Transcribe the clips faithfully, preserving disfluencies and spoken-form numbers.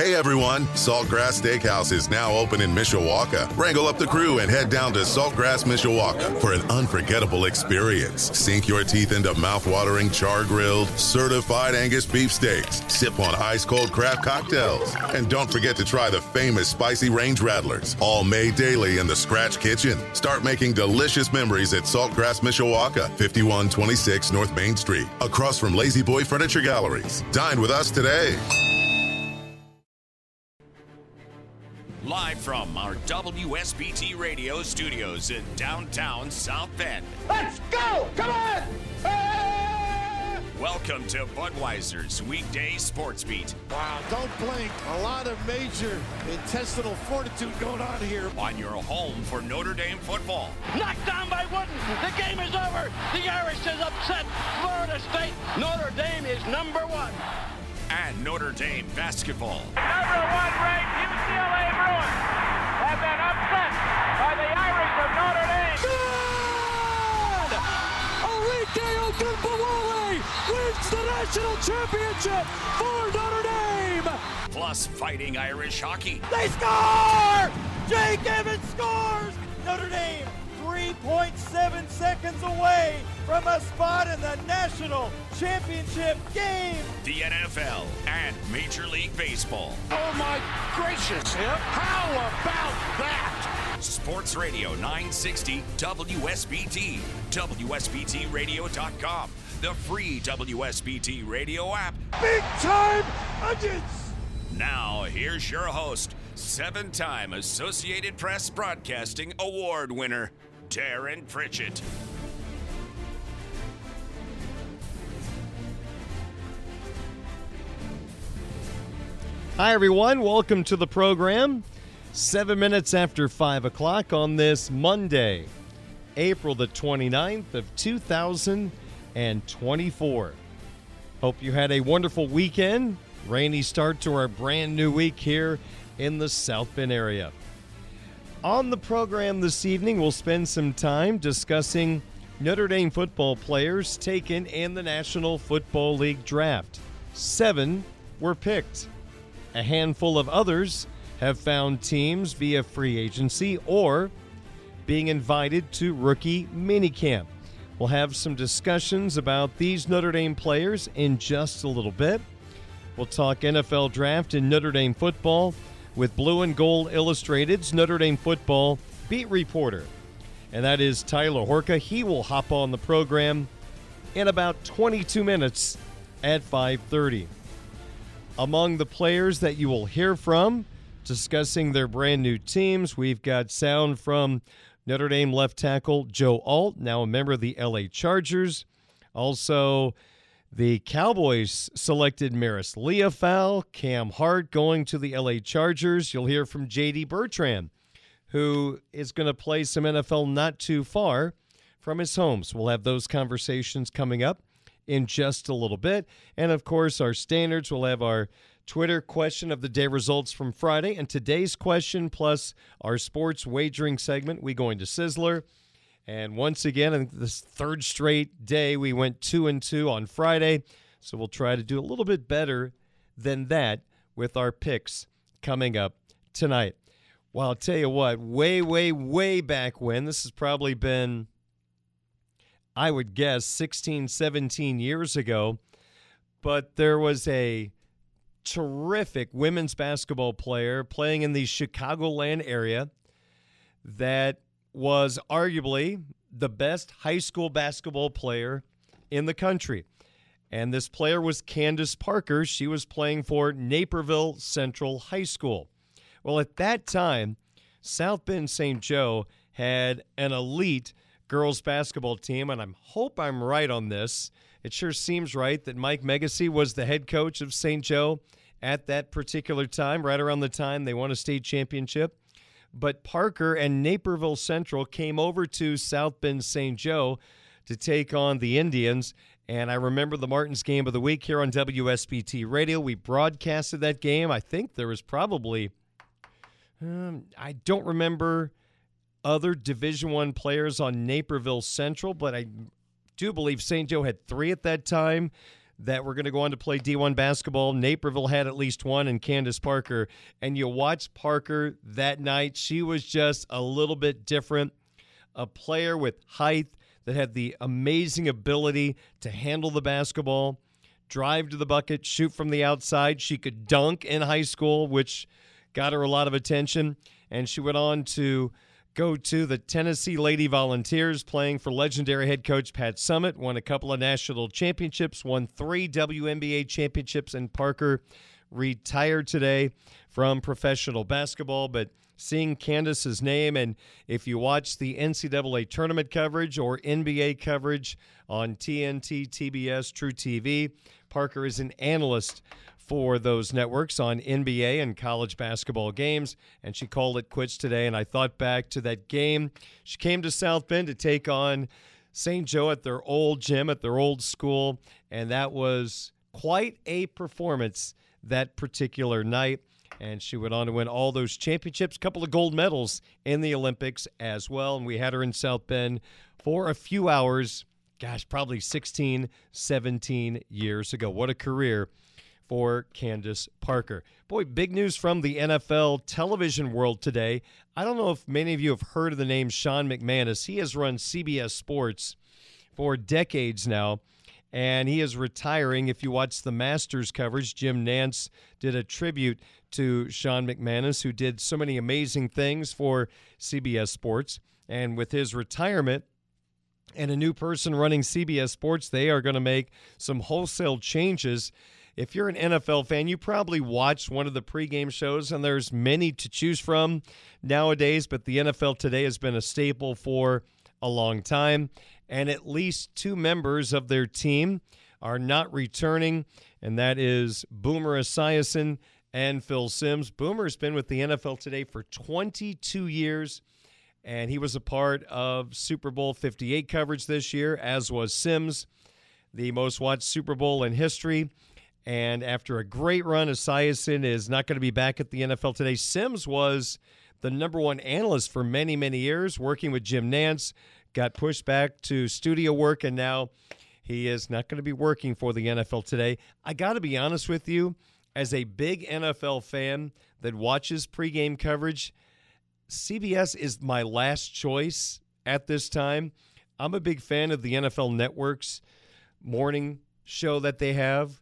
Hey everyone, Saltgrass Steakhouse is now open in Mishawaka. Wrangle up the crew and head down to Saltgrass Mishawaka for an unforgettable experience. Sink your teeth into mouth-watering char-grilled, certified Angus beef steaks. Sip on ice-cold craft cocktails. And don't forget to try the famous spicy range rattlers, all made daily in the Scratch Kitchen. Start making delicious memories at Saltgrass Mishawaka, fifty-one twenty-six North Main Street, across from Lazy Boy Furniture Galleries. Dine with us today. Live from our W S B T radio studios in downtown South Bend. Let's go! Come on! Ah! Welcome to Budweiser's weekday sports beat. Wow, don't blink. A lot of major intestinal fortitude going on here. On your home for Notre Dame football. Knocked down by Wooden. The game is over. The Irish is upset Florida State. Notre Dame is number one. And Notre Dame basketball. Number one ranked U C L A Bruins have been upset by the Irish of Notre Dame. Good! Arike Ogunbowale wins the national championship for Notre Dame. Plus fighting Irish hockey. They score! Jake Evans scores! Notre Dame three point seven seconds away from a spot in the national championship game. The N F L and Major League Baseball. Oh my gracious, him. How about that? Sports Radio nine sixty W S B T, W S B T radio dot com, the free W S B T radio app. Big time Onions! Now, here's your host, seven-time Associated Press Broadcasting Award winner, Darren Pritchett. Hi, everyone. Welcome to the program. Seven minutes after five o'clock on this Monday, April the twenty-ninth of two thousand twenty-four. Hope you had a wonderful weekend. Rainy start to our brand new week here in the South Bend area. On the program this evening, we'll spend some time discussing Notre Dame football players taken in the National Football League draft. Seven were picked. A handful of others have found teams via free agency or being invited to rookie minicamp. We'll have some discussions about these Notre Dame players in just a little bit. We'll talk N F L draft and Notre Dame football with Blue and Gold Illustrated's Notre Dame football beat reporter, and that is Tyler Horka. He will hop on the program in about twenty-two minutes at five thirty. Among the players that you will hear from discussing their brand new teams, we've got sound from Notre Dame left tackle Joe Alt, now a member of the L A Chargers. Also, the Cowboys selected Maris Leofow, Cam Hart going to the L A Chargers. You'll hear from J D Bertrand, who is going to play some N F L not too far from his home. So we'll have those conversations coming up in just a little bit. And, of course, our standards. We'll have our Twitter question of the day results from Friday and today's question, plus our sports wagering segment. We go into Sizzler. And once again, I think this third straight day, we went two and two on Friday. So we'll try to do a little bit better than that with our picks coming up tonight. Well, I'll tell you what, way, way, way back when, this has probably been, I would guess, sixteen, seventeen years ago, but there was a terrific women's basketball player playing in the Chicagoland area that was arguably the best high school basketball player in the country. And this player was Candace Parker. She was playing for Naperville Central High School. Well, at that time, South Bend Saint Joe had an elite girls basketball team, and I hope I'm right on this. It sure seems right that Mike Megacy was the head coach of Saint Joe at that particular time, right around the time they won a state championship. But Parker and Naperville Central came over to South Bend Saint Joe to take on the Indians. And I remember the Martins game of the week here on W S B T Radio. We broadcasted that game. I think there was probably, um, I don't remember other Division I players on Naperville Central, but I do believe Saint Joe had three at that time. that were going to go on to play D one basketball. Naperville had at least one, and Candace Parker. And you watch Parker that night. She was just a little bit different. A player with height that had the amazing ability to handle the basketball, drive to the bucket, shoot from the outside. She could dunk in high school, which got her a lot of attention. And she went on to go to the Tennessee Lady Volunteers, playing for legendary head coach Pat Summitt, won a couple of national championships, won three W N B A championships, and Parker retired today from professional basketball. But seeing Candace's name, and if you watch the N C double A tournament coverage or N B A coverage on T N T, T B S, True T V, Parker is an analyst for those networks on N B A and college basketball games, and she called it quits today. And I thought back to that game. She came to South Bend to take on Saint Joe at their old gym, at their old school, and that was quite a performance that particular night. And she went on to win all those championships, a couple of gold medals in the Olympics as well. And we had her in South Bend for a few hours, gosh, probably sixteen, seventeen years ago. What a career for Candace Parker. Boy, big news from the N F L television world today. I don't know if many of you have heard of the name Sean McManus. He has run C B S Sports for decades now, and he is retiring. If you watch the Masters coverage, Jim Nantz did a tribute to Sean McManus, who did so many amazing things for C B S Sports. And with his retirement and a new person running C B S Sports, they are going to make some wholesale changes. If you're an N F L fan, you probably watched one of the pregame shows, and there's many to choose from nowadays, but the N F L Today has been a staple for a long time, and at least two members of their team are not returning, and that is Boomer Esiason and Phil Simms. Boomer's been with the N F L Today for twenty-two years, and he was a part of Super Bowl fifty-eight coverage this year, as was Simms, the most watched Super Bowl in history. And after a great run, Esiason is not going to be back at the N F L Today. Simms was the number one analyst for many, many years, working with Jim Nantz, got pushed back to studio work, and now he is not going to be working for the N F L Today. I got to be honest with you, as a big N F L fan that watches pregame coverage, C B S is my last choice at this time. I'm a big fan of the N F L Network's morning show that they have.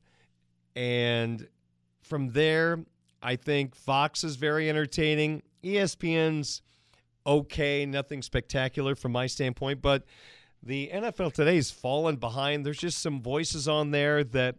And from there, I think Fox is very entertaining. E S P N's okay, nothing spectacular from my standpoint. But the N F L Today's fallen behind. There's just some voices on there that,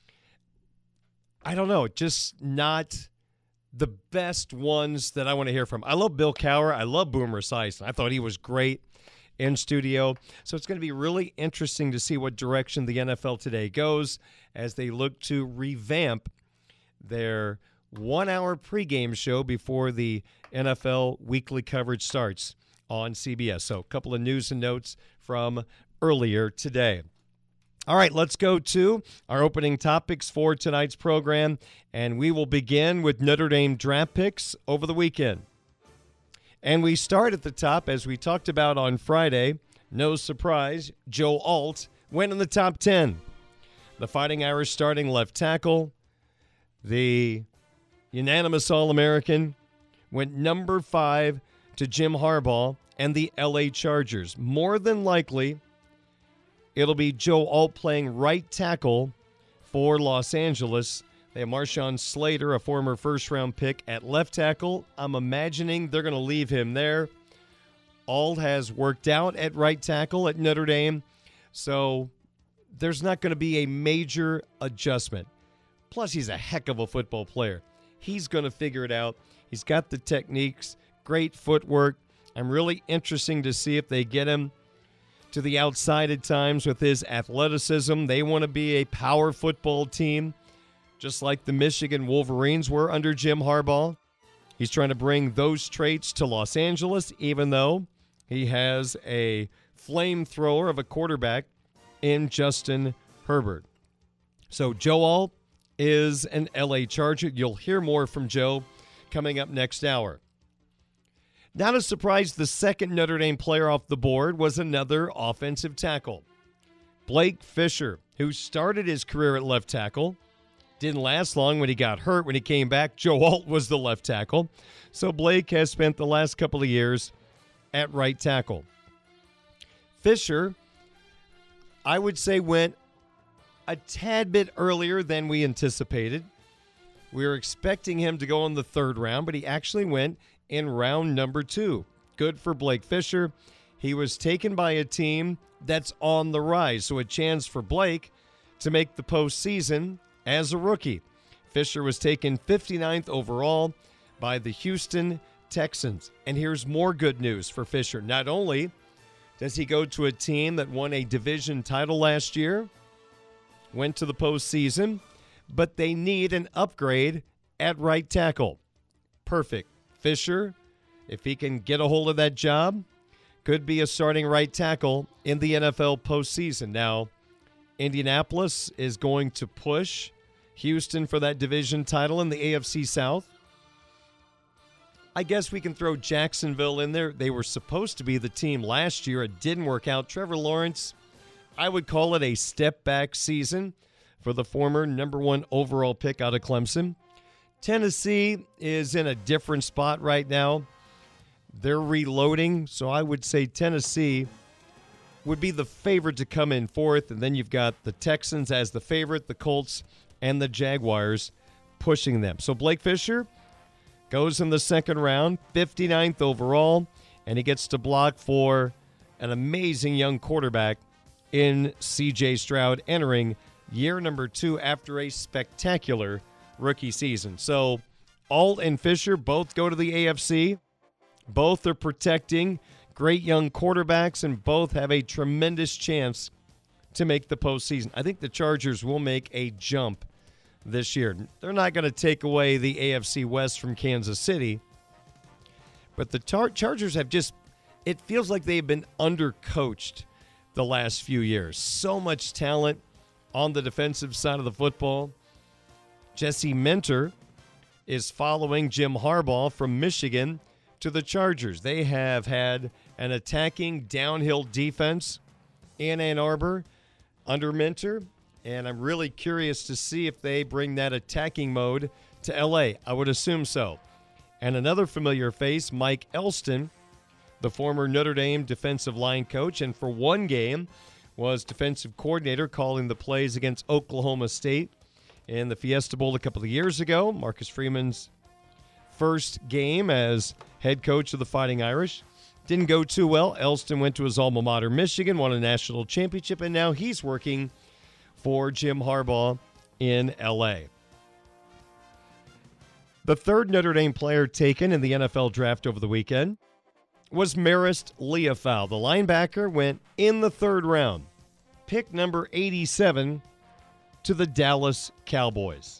I don't know, just not the best ones that I want to hear from. I love Bill Cowher. I love Boomer Esiason. I thought he was great in studio. So it's going to be really interesting to see what direction the N F L Today goes as they look to revamp their one-hour pregame show before the N F L weekly coverage starts on C B S. So a couple of news and notes from earlier today. All right, let's go to our opening topics for tonight's program, and we will begin with Notre Dame draft picks over the weekend. And we start at the top, as we talked about on Friday. No surprise, Joe Alt went in the top ten. The Fighting Irish starting left tackle, the unanimous All-American, went number five to Jim Harbaugh and the L A Chargers. More than likely, it'll be Joe Alt playing right tackle for Los Angeles. They have Marshawn Slater, a former first-round pick, at left tackle. I'm imagining they're going to leave him there. Alt has worked out at right tackle at Notre Dame, so there's not going to be a major adjustment. Plus, he's a heck of a football player. He's going to figure it out. He's got the techniques, great footwork. I'm really interested to see if they get him to the outside at times with his athleticism. They want to be a power football team, just like the Michigan Wolverines were under Jim Harbaugh. He's trying to bring those traits to Los Angeles, even though he has a flamethrower of a quarterback in Justin Herbert. So Joe Alt is an L A Charger. You'll hear more from Joe coming up next hour. Not a surprise, the second Notre Dame player off the board was another offensive tackle. Blake Fisher, who started his career at left tackle. Didn't last long when he got hurt. When he came back, Joe Alt was the left tackle. So Blake has spent the last couple of years at right tackle. Fisher, I would say, went a tad bit earlier than we anticipated. We were expecting him to go in the third round, but he actually went in round number two. Good for Blake Fisher. He was taken by a team that's on the rise, so a chance for Blake to make the postseason as a rookie. Fisher was taken fifty-ninth overall by the Houston Texans. And here's more good news for Fisher. Not only does he go to a team that won a division title last year, went to the postseason, but they need an upgrade at right tackle. Perfect. Fisher, if he can get a hold of that job, could be a starting right tackle in the N F L postseason. Now, Indianapolis is going to push Houston for that division title in the A F C South. I guess we can throw Jacksonville in there. They were supposed to be the team last year. It didn't work out. Trevor Lawrence, I would call it a step-back season for the former number one overall pick out of Clemson. Tennessee is in a different spot right now. They're reloading, so I would say Tennessee would be the favorite to come in fourth, and then you've got the Texans as the favorite, the Colts, and the Jaguars pushing them. So Blake Fisher goes in the second round, fifty-ninth overall, and he gets to block for an amazing young quarterback in C J Stroud, entering year number two after a spectacular rookie season. So Alt and Fisher both go to the A F C. Both are protecting great young quarterbacks, and both have a tremendous chance to make the postseason. I think the Chargers will make a jump this year. They're not going to take away the A F C West from Kansas City, but the Char- Chargers have just, it feels like they've been undercoached the last few years. So much talent on the defensive side of the football. Jesse Minter is following Jim Harbaugh from Michigan to the Chargers. They have had an attacking downhill defense in Ann Arbor under Minter, and I'm really curious to see if they bring that attacking mode to L A. I would assume so. And another familiar face, Mike Elston, the former Notre Dame defensive line coach, and for one game was defensive coordinator calling the plays against Oklahoma State in the Fiesta Bowl a couple of years ago. Marcus Freeman's first game as head coach of the Fighting Irish. Didn't go too well. Elston went to his alma mater, Michigan, won a national championship, and now he's working for Jim Harbaugh in L A. The third Notre Dame player taken in the N F L draft over the weekend was Marist Liufau. The linebacker went in the third round. Pick number eighty-seven to the Dallas Cowboys.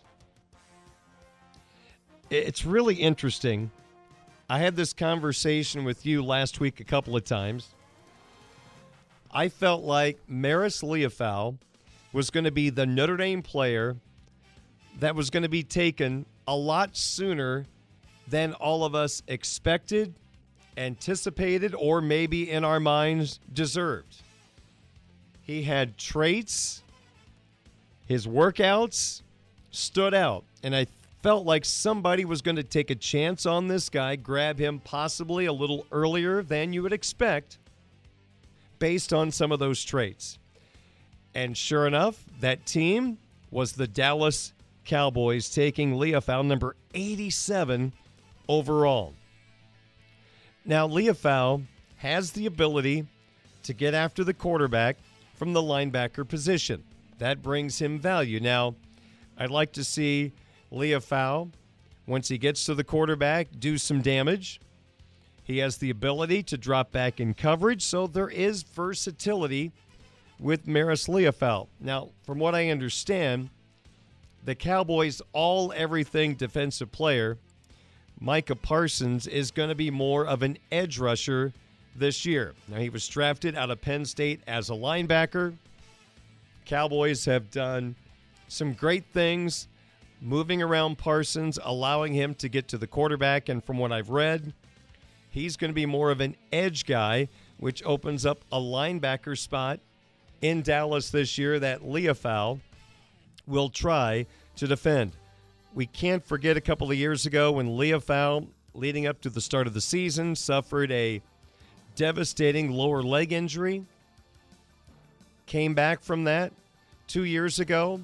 It's really interesting. I had this conversation with you last week a couple of times. I felt like Marist Liufau was going to be the Notre Dame player that was going to be taken a lot sooner than all of us expected, anticipated, or maybe in our minds deserved. He had traits, his workouts stood out, and I felt like somebody was going to take a chance on this guy, grab him possibly a little earlier than you would expect based on some of those traits. And sure enough, that team was the Dallas Cowboys, taking Liufau, number eighty-seven overall. Now, Liufau has the ability to get after the quarterback from the linebacker position. That brings him value. Now, I'd like to see Liufau, once he gets to the quarterback, do some damage. He has the ability to drop back in coverage, so there is versatility with Marist Liufau. Now, from what I understand, the Cowboys' all-everything defensive player, Micah Parsons, is going to be more of an edge rusher this year. Now, he was drafted out of Penn State as a linebacker. Cowboys have done some great things moving around Parsons, allowing him to get to the quarterback, and from what I've read, he's going to be more of an edge guy, which opens up a linebacker spot in Dallas this year that Leofau will try to defend. We can't forget a couple of years ago when Leofau, leading up to the start of the season, suffered a devastating lower leg injury. Came back from that two years ago.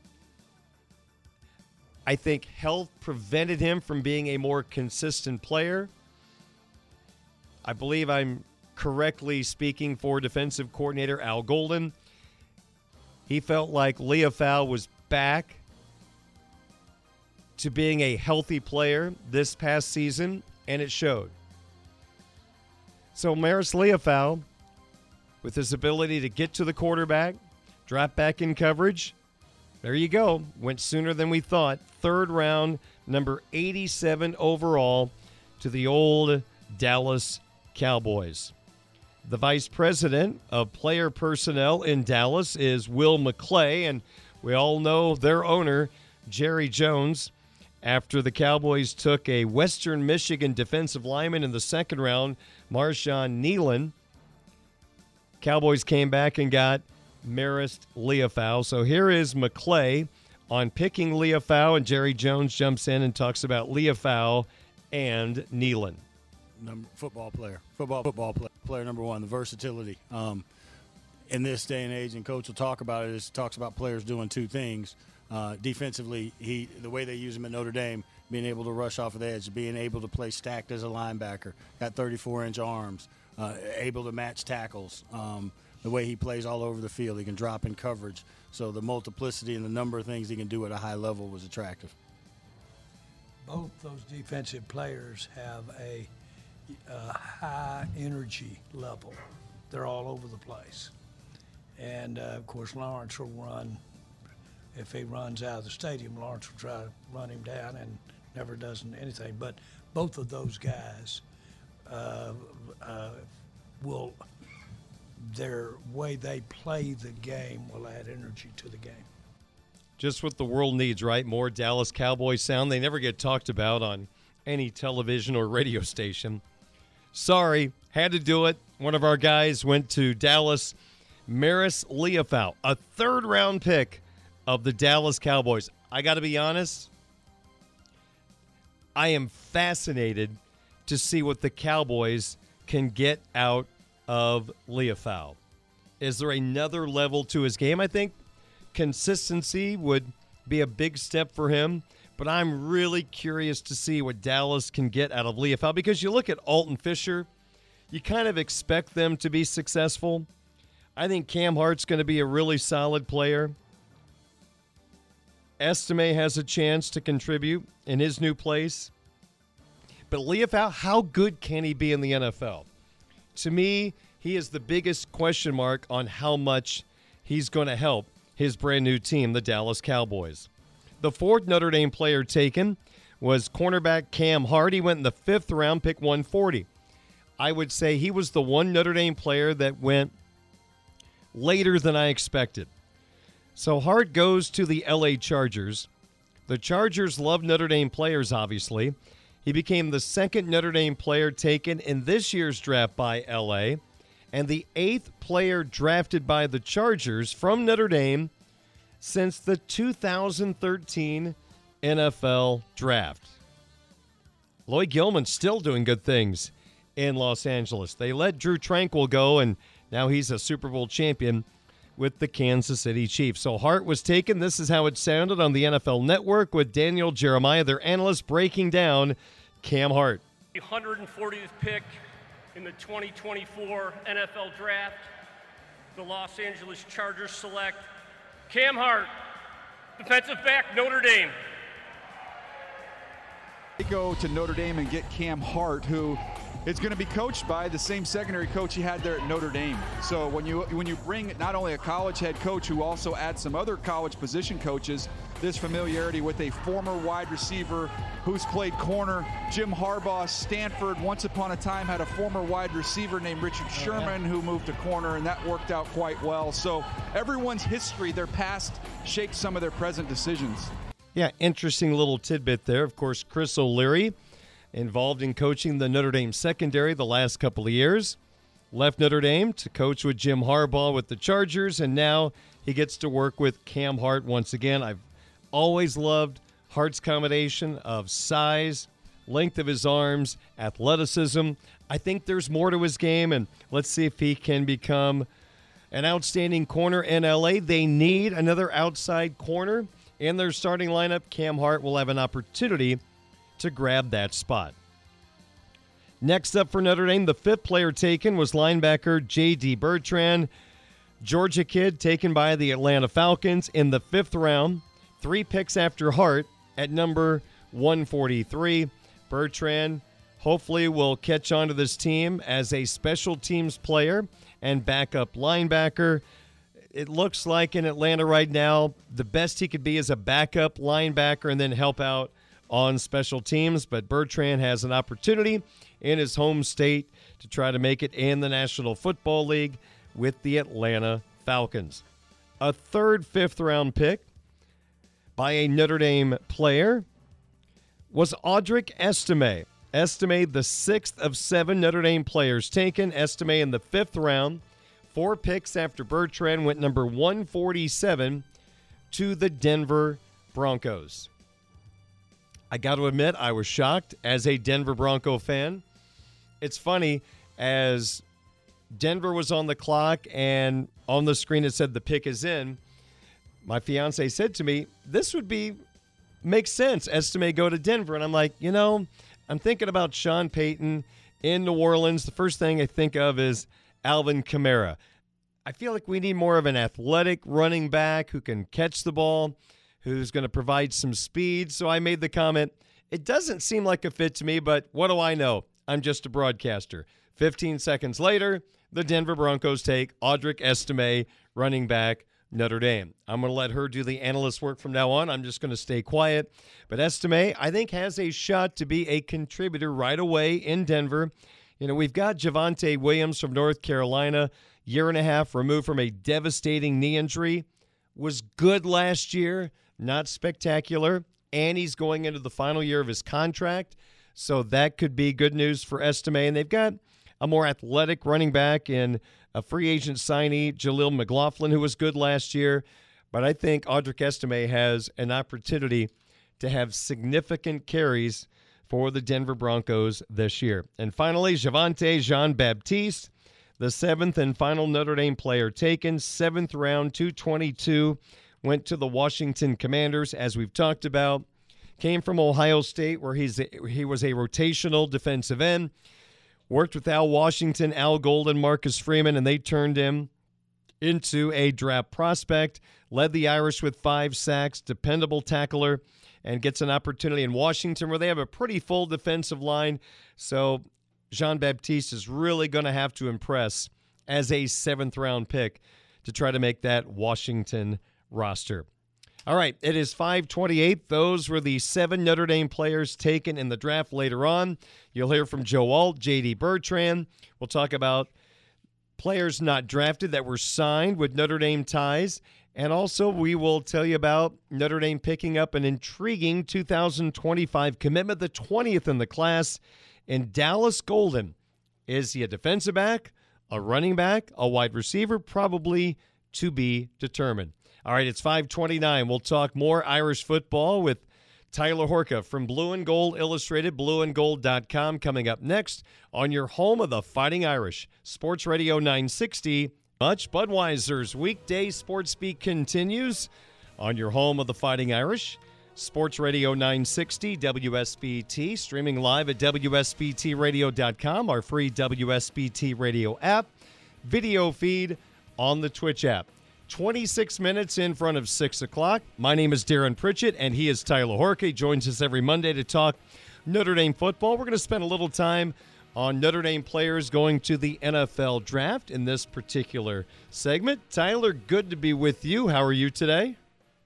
I think health prevented him from being a more consistent player. I believe I'm correctly speaking for defensive coordinator Al Golden. He felt like Leofau was back to being a healthy player this past season, and it showed. So Marist Leofau, with his ability to get to the quarterback, drop back in coverage, there you go. Went sooner than we thought. Third round, number eighty-seven overall to the old Dallas Cowboys. The vice president of player personnel in Dallas is Will McClay, and we all know their owner, Jerry Jones. After the Cowboys took a Western Michigan defensive lineman in the second round, Marshawn Nealon, Cowboys came back and got Marist Leofau. So here is McClay on picking Leofau, and Jerry Jones jumps in and talks about Leofau and Nealon. Number, football player, football football play, player number one, the versatility. Um, in this day and age, and Coach will talk about it, is talks about players doing two things. Uh, defensively, he the way they use him at Notre Dame, being able to rush off of the edge, being able to play stacked as a linebacker, got thirty-four inch arms, uh, able to match tackles. Um, the way he plays all over the field, he can drop in coverage. So the multiplicity and the number of things he can do at a high level was attractive. Both those defensive players have a, a high energy level. They're all over the place. And, uh, of course, Lawrence will run. If he runs out of the stadium, Lawrence will try to run him down and never does anything. But both of those guys uh, uh, will, their way they play the game will add energy to the game. Just what the world needs, right? More Dallas Cowboys sound. They never get talked about on any television or radio station. Sorry, had to do it. One of our guys went to Dallas. Marist Leofau, a third-round pick of the Dallas Cowboys. I got to be honest, I am fascinated to see what the Cowboys can get out of Leofau. Is there another level to his game? I think consistency would be a big step for him, but I'm really curious to see what Dallas can get out of Leofau, because you look at Alton Fisher, you kind of expect them to be successful. I think Cam Hart's going to be a really solid player. Estime has a chance to contribute in his new place. But Leofau, how good can he be in the N F L? To me, he is the biggest question mark on how much he's going to help his brand new team, the Dallas Cowboys. The fourth Notre Dame player taken was cornerback Cam Hart. He went in the fifth round, pick one forty. I would say he was the one Notre Dame player that went later than I expected. So Hart goes to the L A Chargers. The Chargers love Notre Dame players, obviously. He became the second Notre Dame player taken in this year's draft by L A, and the eighth player drafted by the Chargers from Notre Dame since the two thousand thirteen N F L Draft. Lloyd Gilman's still doing good things in Los Angeles. They let Drew Tranquill go, and now he's a Super Bowl champion with the Kansas City Chiefs. So Hart was taken. This is how it sounded on the N F L Network with Daniel Jeremiah, their analyst, breaking down Cam Hart. The one hundred fortieth pick in the twenty twenty-four N F L Draft, the Los Angeles Chargers select Cam Hart, defensive back, Notre Dame. They go to Notre Dame and get Cam Hart, who is going to be coached by the same secondary coach he had there at Notre Dame. So when you when you bring not only a college head coach who also adds some other college position coaches, this familiarity with a former wide receiver who's played corner. Jim Harbaugh, Stanford, once upon a time had a former wide receiver named Richard Sherman who moved to corner, and that worked out quite well. So everyone's history, their past, shapes some of their present decisions. Yeah, interesting little tidbit there. Of course, Chris O'Leary, involved in coaching the Notre Dame secondary the last couple of years. left Notre Dame to coach with Jim Harbaugh with the Chargers, and now he gets to work with Cam Hart once again. I've always loved Hart's combination of size, length of his arms, athleticism. I think there's more to his game, and let's see if he can become an outstanding corner in L A. They need another outside corner in their starting lineup. Cam Hart will have an opportunity to grab that spot. Next up for Notre Dame, the fifth player taken was linebacker J D Bertrand, Georgia kid taken by the Atlanta Falcons in the fifth round. Three picks after Hart at number one forty-three. Bertrand hopefully will catch on to this team as a special teams player and backup linebacker. It looks like in Atlanta right now, the best he could be is a backup linebacker and then help out on special teams. But Bertrand has an opportunity in his home state to try to make it in the National Football League with the Atlanta Falcons. A third fifth-round pick by a Notre Dame player was Audric Estime. Estime, the sixth of seven Notre Dame players taken. Estime in the fifth round. Four picks after Bertrand went number one forty-seven to the Denver Broncos. I got to admit, I was shocked as a Denver Bronco fan. It's funny, as Denver was on the clock and on the screen it said the pick is in, my fiance said to me, this would be, makes sense, Estime go to Denver. And I'm like, you know, I'm thinking about Sean Payton in New Orleans. The first thing I think of is Alvin Kamara. I feel like we need more of an athletic running back who can catch the ball, who's going to provide some speed. So I made the comment, it doesn't seem like a fit to me, but what do I know? I'm just a broadcaster. fifteen seconds later, the Denver Broncos take Audric Estime, running back, Notre Dame. I'm going to let her do the analyst work from now on. I'm just going to stay quiet. But Estime, I think, has a shot to be a contributor right away in Denver. You know, we've got Javonte Williams from North Carolina, year and a half removed from a devastating knee injury. Was good last year, not spectacular, and he's going into the final year of his contract. So that could be good news for Estime. And they've got a more athletic running back in a free agent signee, Jaleel McLaughlin, who was good last year. But I think Audric Estime has an opportunity to have significant carries for the Denver Broncos this year. And finally, Javonte Jean-Baptiste, the seventh and final Notre Dame player taken, seventh round, two twenty-two, went to the Washington Commanders, as we've talked about. Came from Ohio State, where he's a, he was a rotational defensive end. Worked with Al Washington, Al Golden, Marcus Freeman, and they turned him into a draft prospect. Led the Irish with five sacks, dependable tackler, and gets an opportunity in Washington where they have a pretty full defensive line. So Jean-Baptiste is really going to have to impress as a seventh-round pick to try to make that Washington roster. All right, it is five twenty-eight. Those were the seven Notre Dame players taken in the draft. Later on, you'll hear from Joe Alt, J D Bertrand. We'll talk about players not drafted that were signed with Notre Dame ties. And also, we will tell you about Notre Dame picking up an intriguing two thousand twenty-five commitment, the twentieth in the class, in Dallas Golden. Is he a defensive back, a running back, a wide receiver? Probably to be determined. All right, it's five twenty-nine. We'll talk more Irish football with Tyler Horka from Blue and Gold Illustrated, blue and gold dot com, coming up next on your home of the Fighting Irish, Sports Radio nine sixty. Much Budweiser's weekday sports beat continues on your home of the Fighting Irish, Sports Radio nine sixty, W S B T, streaming live at W S B T radio dot com, our free W S B T radio app, video feed on the Twitch app. twenty-six minutes in front of six o'clock. My name is Darren Pritchett, and he is Tyler Horka. He joins us every Monday to talk Notre Dame football. We're going to spend a little time on Notre Dame players going to the N F L draft in this particular segment. Tyler, good to be with you. How are you today?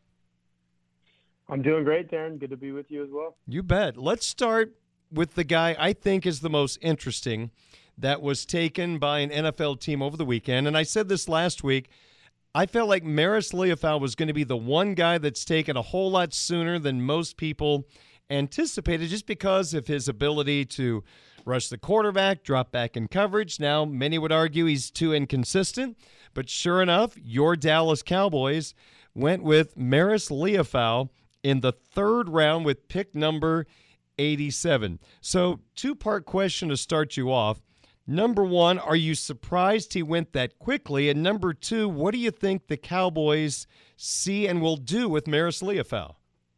I'm doing great, Darren. Good to be with you as well. You bet. Let's start with the guy I think is the most interesting that was taken by an N F L team over the weekend. And I said this last week. I felt like Maris Liufau was going to be the one guy that's taken a whole lot sooner than most people anticipated just because of his ability to rush the quarterback, drop back in coverage. Now, many would argue he's too inconsistent, but sure enough, your Dallas Cowboys went with Maris Liufau in the third round with pick number eighty-seven. So, two-part question to start you off. Number one, are you surprised he went that quickly? And number two, what do you think the Cowboys see and will do with Maris Liufau?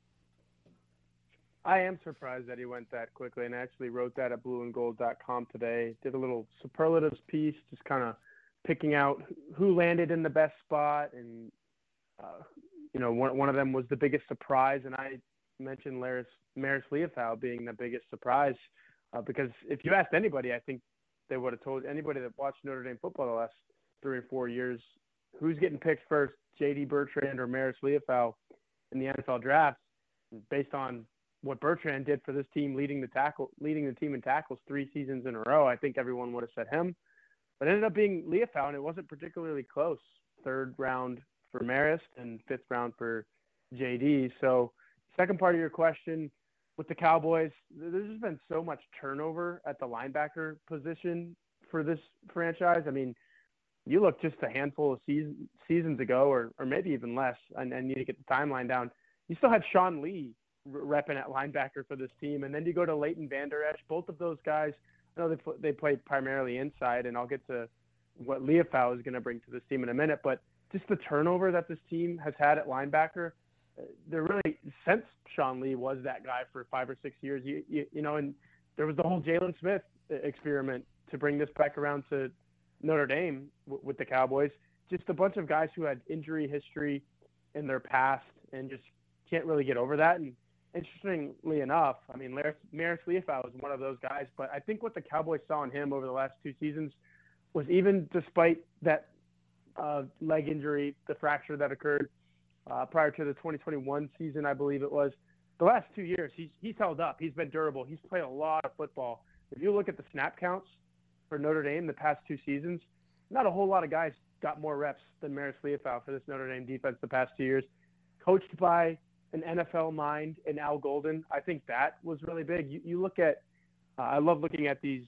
I am surprised that he went that quickly, and I actually wrote that at blue and gold dot com today. Did a little superlatives piece, just kind of picking out who landed in the best spot, and uh, you know, one one of them was the biggest surprise, and I mentioned Maris, Maris Liufau being the biggest surprise uh, because if you asked anybody, I think they would have told anybody that watched Notre Dame football the last three or four years, who's getting picked first, J D Bertrand or Maris Liufau in the N F L draft, based on what Bertrand did for this team, leading the tackle, leading the team in tackles three seasons in a row. I think everyone would have said him, but it ended up being Liufau, and it wasn't particularly close. Third round for Maris and fifth round for J D. So, second part of your question, with the Cowboys, there's just been so much turnover at the linebacker position for this franchise. I mean, you look just a handful of season, seasons ago, or or maybe even less, and I need to get the timeline down. You still had Sean Lee repping at linebacker for this team, and then you go to Leighton Vander Esch. Both of those guys, I know they they play primarily inside, and I'll get to what Liufau is going to bring to this team in a minute, but just the turnover that this team has had at linebacker, they're really, since Sean Lee was that guy for five or six years, you, you, you know, and there was the whole Jalen Smith experiment to bring this back around to Notre Dame w- with the Cowboys. Just a bunch of guys who had injury history in their past and just can't really get over that. And interestingly enough, I mean, Maris Liufau was one of those guys, but I think what the Cowboys saw in him over the last two seasons was, even despite that uh, leg injury, the fracture that occurred uh, prior to the twenty twenty-one season, I believe it was, the last two years, he's, he's held up. He's been durable. He's played a lot of football. If you look at the snap counts for Notre Dame the past two seasons, not a whole lot of guys got more reps than Maris Liufau for this Notre Dame defense the past two years. Coached by an N F L mind in Al Golden, I think that was really big. You, you look at, uh, I love looking at these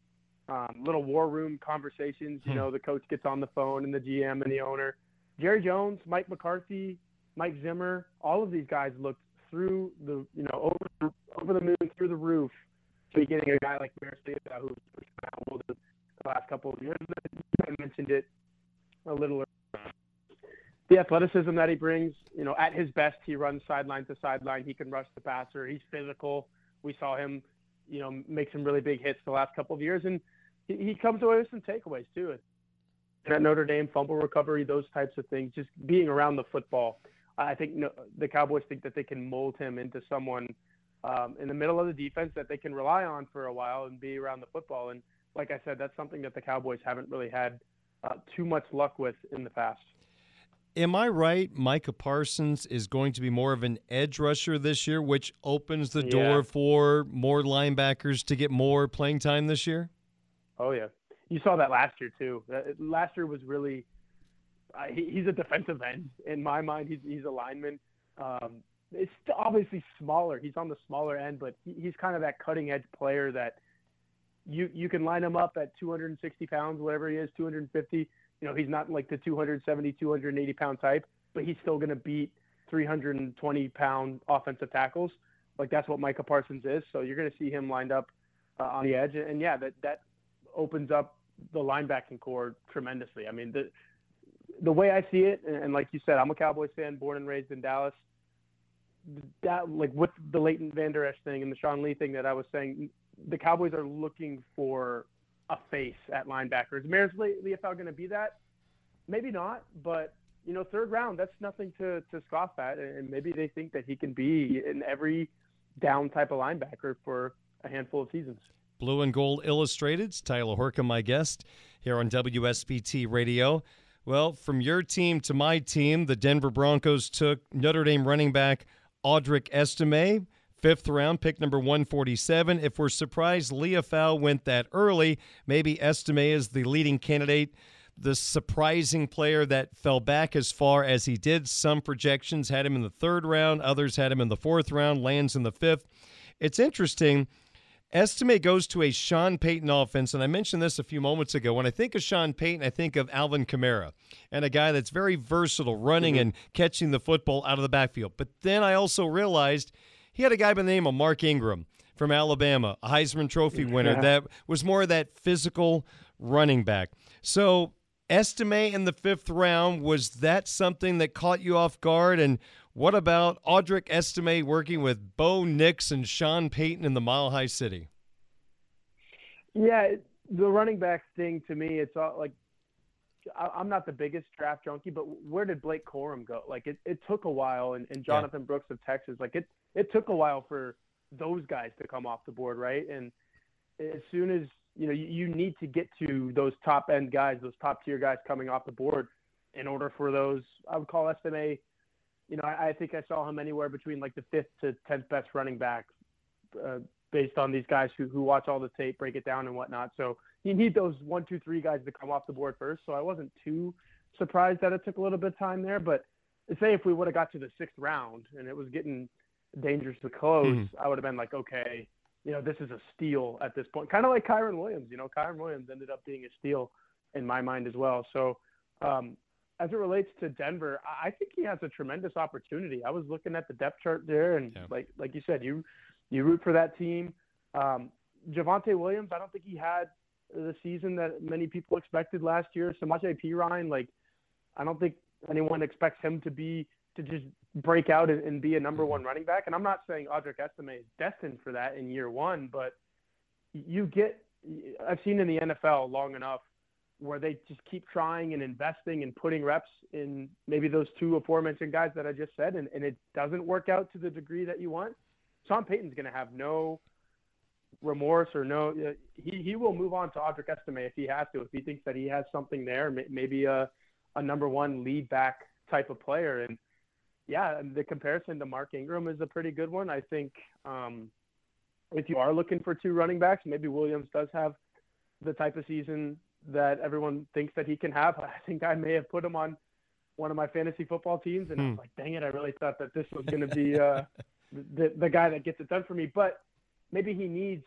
um, little war room conversations. You know, the coach gets on the phone and the G M and the owner. Jerry Jones, Mike McCarthy, Mike Zimmer, all of these guys looked through the, you know, over, over the moon, through the roof, to be getting a guy like Maris Liufau, who's old the last couple of years. I mentioned it a little earlier. The athleticism that he brings, you know, at his best, he runs sideline to sideline. He can rush the passer. He's physical. We saw him, you know, make some really big hits the last couple of years, and he, he comes away with some takeaways too. At Notre Dame, fumble recovery, those types of things, just being around the football. I think no, the Cowboys think that they can mold him into someone um, in the middle of the defense that they can rely on for a while and be around the football. And like I said, that's something that the Cowboys haven't really had uh, too much luck with in the past. Am I right? Micah Parsons is going to be more of an edge rusher this year, which opens the door Yeah. for more linebackers to get more playing time this year? Oh, yeah. You saw that last year, too. Uh, Last year was really uh, – he, he's a defensive end. In my mind, he's, he's a lineman. Um, it's obviously smaller. He's on the smaller end, but he, he's kind of that cutting-edge player that you you can line him up at two hundred sixty pounds, whatever he is, two hundred fifty. You know, he's not like the two hundred seventy, two hundred eighty pound type, but he's still going to beat three hundred twenty pound offensive tackles. Like, that's what Micah Parsons is. So you're going to see him lined up uh, on the edge. And, yeah, that, that opens up the linebacking core tremendously. I mean, the the way I see it, and, and like you said, I'm a Cowboys fan, born and raised in Dallas. That, like, with the Leighton Vander Esch thing and the Sean Lee thing that I was saying, the Cowboys are looking for a face at linebacker. Is Maris Liufau going to be that? Maybe not, but, you know, third round, that's nothing to, to scoff at, and maybe they think that he can be in every down type of linebacker for a handful of seasons. Blue and Gold Illustrated's Tyler Horka, my guest, here on W S B T Radio. Well, from your team to my team, the Denver Broncos took Notre Dame running back Audric Estime, fifth round, pick number one forty-seven. If we're surprised Liufau went that early, maybe Estime is the leading candidate, the surprising player that fell back as far as he did. Some projections had him in the third round, others had him in the fourth round, lands in the fifth. it's interesting. Estime goes to a Sean Payton offense, and I mentioned this a few moments ago. When I think of Sean Payton, I think of Alvin Kamara and a guy that's very versatile, running mm-hmm. and catching the football out of the backfield. But then I also realized he had a guy by the name of Mark Ingram from Alabama, a Heisman Trophy winner, yeah. that was more of that physical running back. So Estime in the fifth round, was that something that caught you off guard? And what about Audric Estime working with Bo Nix and Sean Payton in the Mile High City? Yeah, the running back thing to me, it's all like, I'm not the biggest draft junkie, but where did Blake Corum go? Like it, it took a while, and, and Jonathan yeah. Brooks of Texas, like it, it took a while for those guys to come off the board, right? And as soon as, you know, you, you need to get to those top end guys, those top tier guys coming off the board in order for those, I would call Estime, you know, I, I think I saw him anywhere between like the fifth to tenth best running back uh, based on these guys who, who watch all the tape, break it down and whatnot. So you need those one, two, three guys to come off the board first. So I wasn't too surprised that it took a little bit of time there, but say if we would have got to the sixth round and it was getting dangerously close, mm-hmm. I would have been like, okay, you know, this is a steal at this point. Kind of like Kyren Williams, you know, Kyren Williams ended up being a steal in my mind as well. So um, as it relates to Denver, I think he has a tremendous opportunity. I was looking at the depth chart there, and yeah. like like you said, you you root for that team. Um, Javonte Williams, I don't think he had the season that many people expected last year. Samaje Perine, like, I don't think anyone expects him to be to just break out and, and be a number one running back. And I'm not saying Audric Estime is destined for that in year one, but you get – I've seen in the N F L long enough where they just keep trying and investing and putting reps in maybe those two aforementioned guys that I just said, and, and it doesn't work out to the degree that you want. Sean Payton's going to have no remorse or no – he he will move on to Audric Estime if he has to, if he thinks that he has something there, maybe a, a number one lead back type of player. And, yeah, the comparison to Mark Ingram is a pretty good one. I think um, if you are looking for two running backs, maybe Williams does have the type of season that everyone thinks that he can have. I think I may have put him on one of my fantasy football teams, and hmm. I was like, dang it, I really thought that this was going to be uh, the, the guy that gets it done for me. But maybe he needs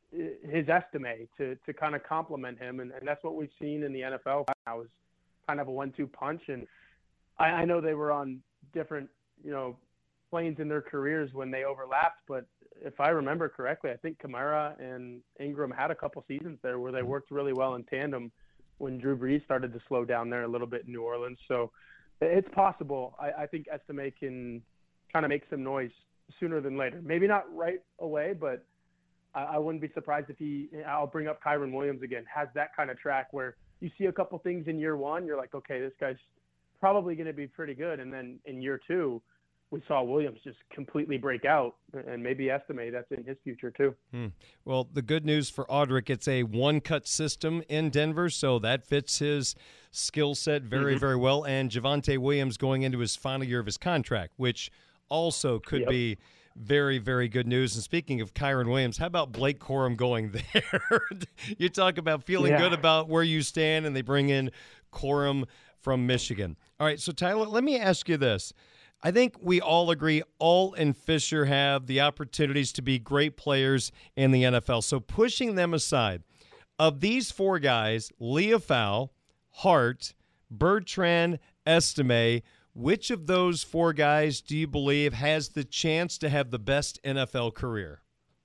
his Estime to, to kind of complement him, and, and that's what we've seen in the N F L. I was kind of a one two punch, and I, I know they were on different, you know, planes in their careers when they overlapped, but if I remember correctly, I think Kamara and Ingram had a couple seasons there where they worked really well in tandem when Drew Brees started to slow down there a little bit in New Orleans. So it's possible. I, I think Estime can kind of make some noise sooner than later. Maybe not right away, but I, I wouldn't be surprised if he, I'll bring up Kyren Williams again, has that kind of track where you see a couple things in year one, you're like, okay, this guy's probably going to be pretty good. And then in year two, we saw Williams just completely break out, and maybe Estime that's in his future too. Hmm. Well, the good news for Audric, it's a one-cut system in Denver, so that fits his skill set very, mm-hmm. very well. And Javonte Williams going into his final year of his contract, which also could yep. be very, very good news. And speaking of Kyren Williams, how about Blake Corum going there? You talk about feeling yeah. good about where you stand, and they bring in Corum from Michigan. All right, so Tyler, let me ask you this. I think we all agree Alt and Fisher have the opportunities to be great players in the N F L. So pushing them aside, of these four guys, Leofau, Hart, Bertrand, Estime, which of those four guys do you believe has the chance to have the best N F L career?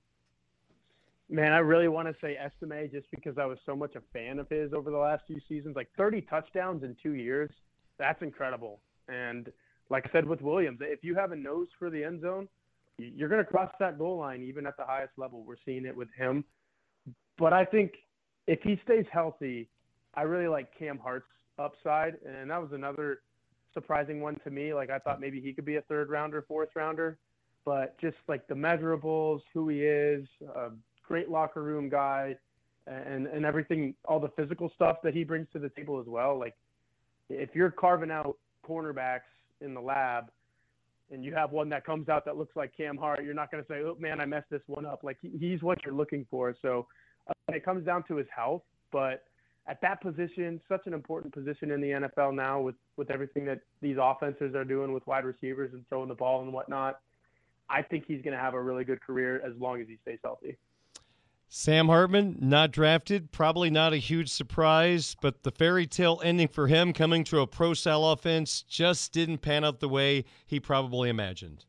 Man, I really want to say Estime just because I was so much a fan of his over the last few seasons. Like thirty touchdowns in two years, that's incredible. And like I said with Williams, if you have a nose for the end zone, you're going to cross that goal line even at the highest level. We're seeing it with him. But I think if he stays healthy, I really like Cam Hart's upside. And that was another surprising one to me. Like I thought maybe he could be a third rounder, fourth rounder. But just like the measurables, who he is, a great locker room guy, and, and everything, all the physical stuff that he brings to the table as well. Like if you're carving out cornerbacks in the lab and you have one that comes out that looks like Cam Hart, you're not going to say, oh man, I messed this one up. Like he, he's what you're looking for. So uh, it comes down to his health, but at that position, such an important position in the N F L now with, with everything that these offenses are doing with wide receivers and throwing the ball and whatnot. I think he's going to have a really good career as long as he stays healthy. Sam Hartman, not drafted, probably not a huge surprise, but the fairy tale ending for him coming to a pro-style offense just didn't pan out the way he probably imagined.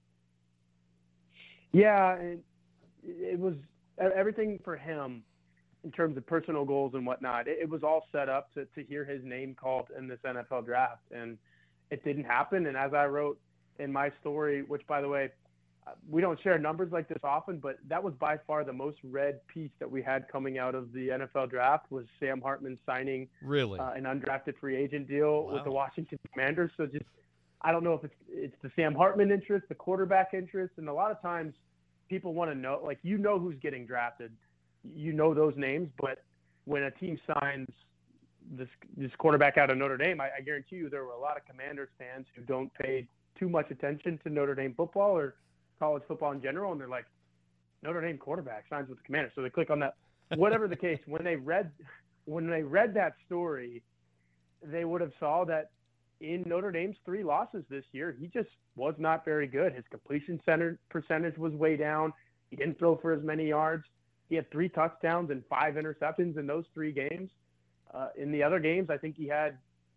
Yeah, it, it was everything for him in terms of personal goals and whatnot. It, it was all set up to, to hear his name called in this N F L draft, and it didn't happen. And as I wrote in my story, which, by the way, we don't share numbers like this often, but that was by far the most read piece that we had coming out of the N F L draft was Sam Hartman signing really uh, an undrafted free agent deal wow. with the Washington Commanders. So just, I don't know if it's, it's the Sam Hartman interest, the quarterback interest. And a lot of times people want to know, like, you know, who's getting drafted, you know, those names, but when a team signs this, this quarterback out of Notre Dame, I, I guarantee you there were a lot of Commanders fans who don't pay too much attention to Notre Dame football or college football in general, and they're like, Notre Dame quarterback signs with the Commanders, so they click on that. Whatever the case, when they read when they read that story, they would have saw that in Notre Dame's three losses this year, he just was not very good. His completion center percentage was way down. He didn't throw for as many yards. He had three touchdowns and five interceptions in those three games. Uh, in the other games, I think he had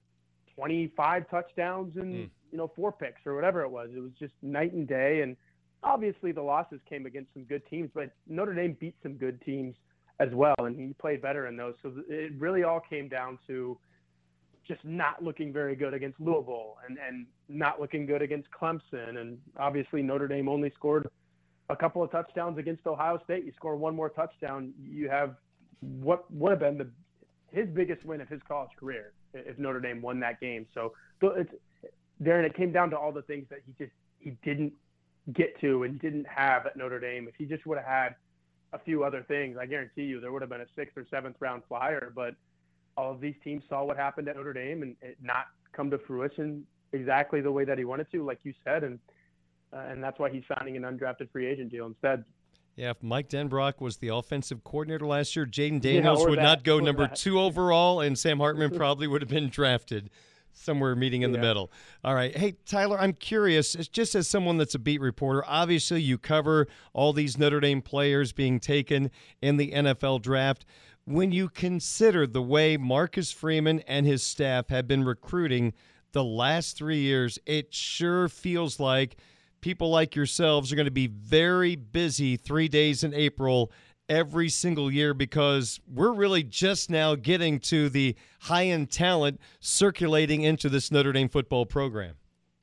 twenty-five touchdowns and mm. you know four picks or whatever it was. It was just night and day. And obviously the losses came against some good teams, but Notre Dame beat some good teams as well, and he played better in those. So it really all came down to just not looking very good against Louisville and, and not looking good against Clemson. And obviously Notre Dame only scored a couple of touchdowns against Ohio State. You score one more touchdown, you have what would have been the his biggest win of his college career if Notre Dame won that game. So it's, Darren, it came down to all the things that he just he didn't get to and didn't have at Notre Dame. If he just would have had a few other things, I guarantee you there would have been a sixth or seventh round flyer. But all of these teams saw what happened at Notre Dame and it not come to fruition exactly the way that he wanted to, like you said, and uh, and that's why he's signing an undrafted free agent deal instead. Yeah, if Mike Denbrock was the offensive coordinator last year, Jaden Daniels yeah, would that, not go number that. two overall, and Sam Hartman probably would have been drafted somewhere meeting in yeah. the middle. All right. Hey, Tyler, I'm curious, just as someone that's a beat reporter, obviously you cover all these Notre Dame players being taken in the N F L draft. When you consider the way Marcus Freeman and his staff have been recruiting the last three years, it sure feels like people like yourselves are going to be very busy three days in April every single year because we're really just now getting to the high-end talent circulating into this Notre Dame football program.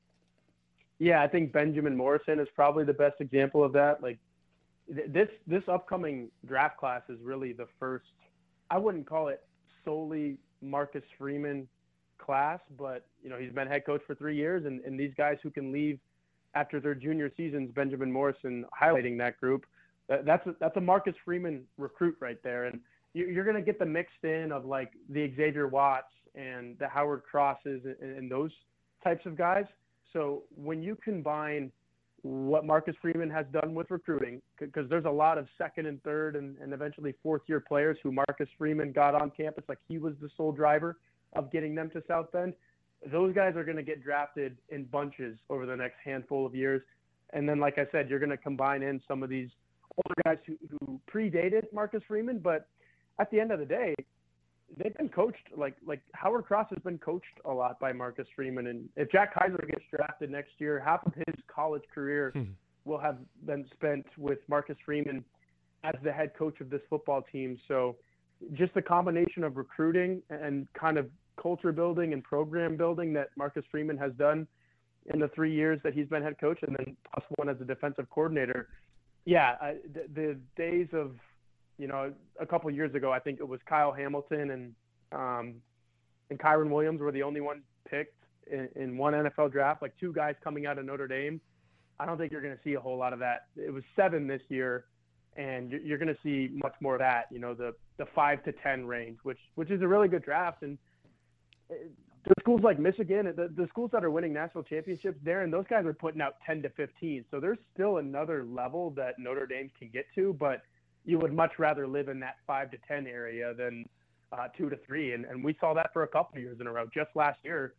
Yeah, I think Benjamin Morrison is probably the best example of that. Like th- this this upcoming draft class is really the first, I wouldn't call it solely Marcus Freeman class, but you know, he's been head coach for three years and, and these guys who can leave after their junior seasons, Benjamin Morrison highlighting that group. That's a, that's a Marcus Freeman recruit right there. And you're going to get the mixed in of like the Xavier Watts and the Howard Crosses and, and those types of guys. So when you combine what Marcus Freeman has done with recruiting, because there's a lot of second and third and, and eventually fourth year players who Marcus Freeman got on campus, like he was the sole driver of getting them to South Bend. Those guys are going to get drafted in bunches over the next handful of years. And then, like I said, you're going to combine in some of these older guys who, who predated Marcus Freeman, but at the end of the day, they've been coached like like Howard Cross has been coached a lot by Marcus Freeman. And if Jack Kaiser gets drafted next year, half of his college career hmm. will have been spent with Marcus Freeman as the head coach of this football team. So just the combination of recruiting and kind of culture building and program building that Marcus Freeman has done in the three years that he's been head coach, and then plus one as a defensive coordinator. Yeah, I, the, the days of, you know, a couple of years ago, I think it was Kyle Hamilton and um, and Kyron Williams were the only ones picked in, in one N F L draft, like two guys coming out of Notre Dame. I don't think you're going to see a whole lot of that. It was seven this year, and you're, you're going to see much more of that, you know, the, the five to ten range, which which is a really good draft. And the schools like Michigan, the, the schools that are winning national championships, Darren, those guys are putting out ten to fifteen. So there's still another level that Notre Dame can get to, but you would much rather live in that five to ten area than uh, two to three. And, and we saw that for a couple of years in a row. Just last year,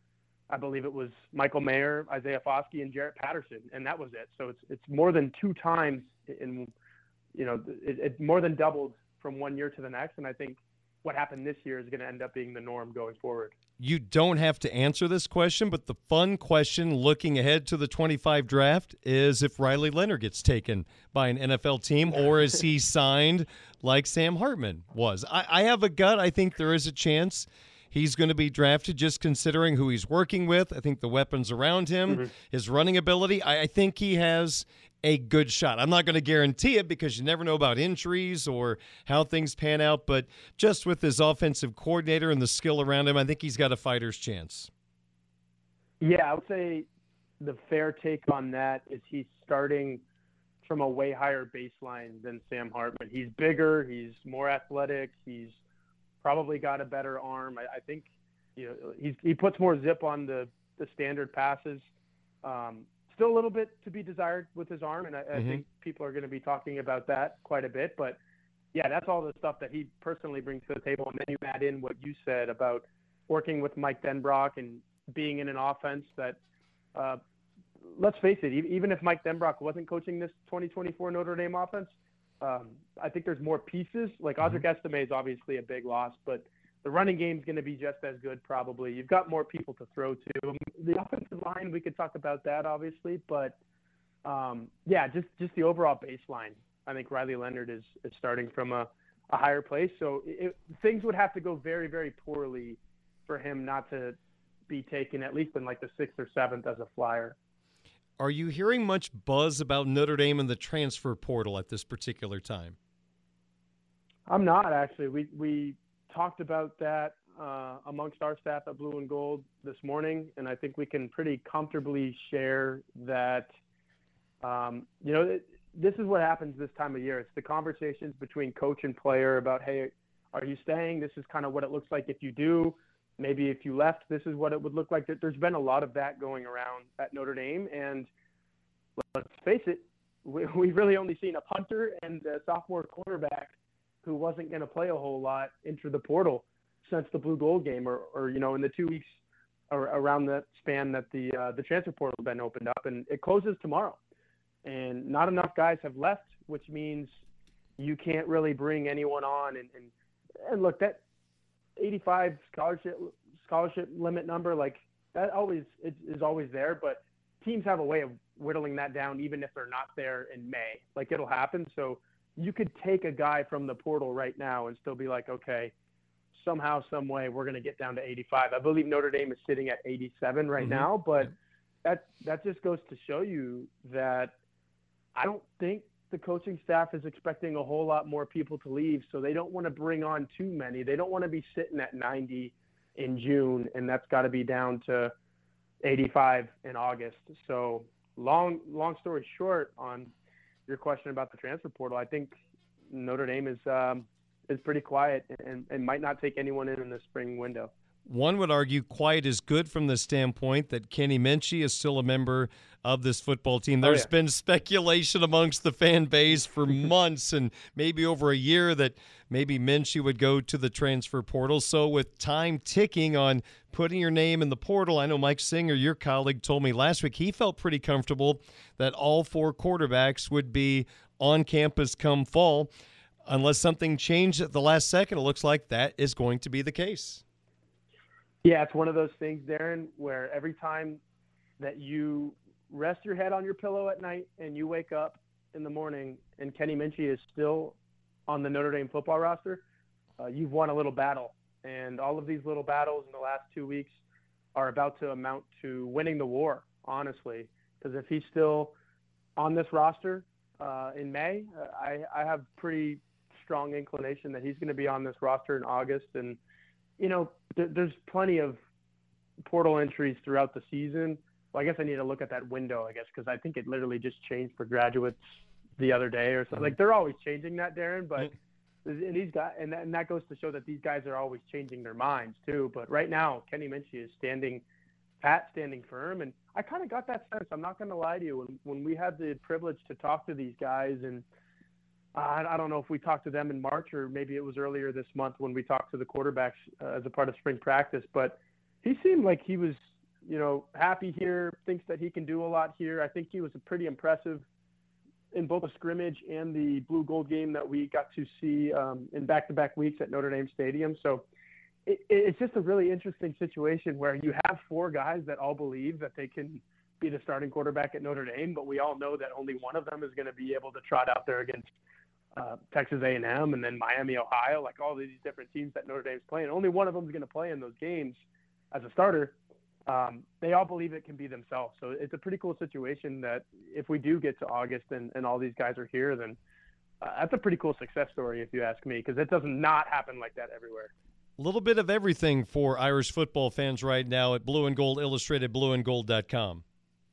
I believe it was Michael Mayer, Isaiah Foskey, and Jarrett Patterson, and that was it. So it's it's more than two times in, you know, it, it more than doubled from one year to the next. And I think what happened this year is going to end up being the norm going forward. You don't have to answer this question, but the fun question looking ahead to the twenty-five draft is if Riley Leonard gets taken by an N F L team, or is he signed like Sam Hartman was? I, I have a gut. I think there is a chance he's going to be drafted, just considering who he's working with. I think the weapons around him, mm-hmm. his running ability, I, I think he has a good shot. I'm not going to guarantee it because you never know about injuries or how things pan out, but just with his offensive coordinator and the skill around him, I think he's got a fighter's chance. Yeah, I would say the fair take on that is he's starting from a way higher baseline than Sam Hartman. He's bigger, he's more athletic, he's probably got a better arm. I, I think you know he's, he puts more zip on the, the standard passes. Um, Still a little bit to be desired with his arm, and I, mm-hmm. I think people are going to be talking about that quite a bit. But, yeah, that's all the stuff that he personally brings to the table. And then you add in what you said about working with Mike Denbrock and being in an offense that, uh, let's face it, even if Mike Denbrock wasn't coaching this twenty twenty-four Notre Dame offense, um, I think there's more pieces. Like mm-hmm. Audric Estime is obviously a big loss, but the running game is going to be just as good probably. You've got more people to throw to. The offensive line, we could talk about that obviously, but um, yeah, just, just the overall baseline. I think Riley Leonard is, is starting from a, a higher place. So it, things would have to go very, very poorly for him not to be taken at least in like the sixth or seventh as a flyer. Are you hearing much buzz about Notre Dame and the transfer portal at this particular time? I'm not actually. We, we, talked about that uh, amongst our staff at Blue and Gold this morning, and I think we can pretty comfortably share that, um, you know, it, this is what happens this time of year. It's the conversations between coach and player about, hey, are you staying? This is kind of what it looks like if you do. Maybe if you left, this is what it would look like. There's been a lot of that going around at Notre Dame, and let's face it, we, we've really only seen a punter and a sophomore quarterback who wasn't going to play a whole lot enter the portal since the Blue Gold game, or, or you know, in the two weeks or around that span that the uh, the transfer portal has been opened up, and it closes tomorrow. And not enough guys have left, which means you can't really bring anyone on. And and, and look, that eighty-five scholarship scholarship limit number, like that always is, is always there, but teams have a way of whittling that down even if they're not there in May. Like it'll happen. So you could take a guy from the portal right now and still be like, okay, somehow, some way, we're going to get down to eighty-five. I believe Notre Dame is sitting at eighty-seven right mm-hmm. now, but that that just goes to show you that I don't think the coaching staff is expecting a whole lot more people to leave, so they don't want to bring on too many. They don't want to be sitting at ninety in June, and that's got to be down to eighty-five in August. So long, long story short on your question about the transfer portal, I think Notre Dame is um, is pretty quiet and, and might not take anyone in in the spring window. One would argue quiet is good from the standpoint that Kenny Minchey is still a member of this football team. There's oh, yeah. been speculation amongst the fan base for months and maybe over a year that maybe Minchey would go to the transfer portal. So with time ticking on putting your name in the portal, I know Mike Singer, your colleague, told me last week he felt pretty comfortable that all four quarterbacks would be on campus come fall. Unless something changed at the last second, it looks like that is going to be the case. Yeah, it's one of those things, Darren, where every time that you rest your head on your pillow at night and you wake up in the morning and Kenny Minchey is still on the Notre Dame football roster, uh, you've won a little battle. And all of these little battles in the last two weeks are about to amount to winning the war, honestly. Because if he's still on this roster uh, in May, uh, I, I have pretty strong inclination that he's going to be on this roster in August. And you know, th- there's plenty of portal entries throughout the season. Well, I guess I need to look at that window, I guess, because I think it literally just changed for graduates the other day or something. Like, they're always changing that, Darren, but and these guys, and that, and that goes to show that these guys are always changing their minds too. But right now, Kenny Minchey is standing pat, standing firm, and I kind of got that sense. I'm not going to lie to you. When when we had the privilege to talk to these guys, and Uh, I don't know if we talked to them in March or maybe it was earlier this month when we talked to the quarterbacks uh, as a part of spring practice, but he seemed like he was you know, happy here, thinks that he can do a lot here. I think he was pretty impressive in both the scrimmage and the blue gold game that we got to see um, in back-to-back weeks at Notre Dame Stadium. So it, it's just a really interesting situation where you have four guys that all believe that they can be the starting quarterback at Notre Dame, but we all know that only one of them is going to be able to trot out there against uh, Texas A and M and then Miami, Ohio, like all these different teams that Notre Dame's playing. Only one of them is going to play in those games as a starter. Um, they all believe it can be themselves. So it's a pretty cool situation that if we do get to August and, and all these guys are here, then uh, that's a pretty cool success story, if you ask me, because it does not happen like that everywhere. A little bit of everything for Irish football fans right now at Blue and Gold Illustrated, blue and gold dot com.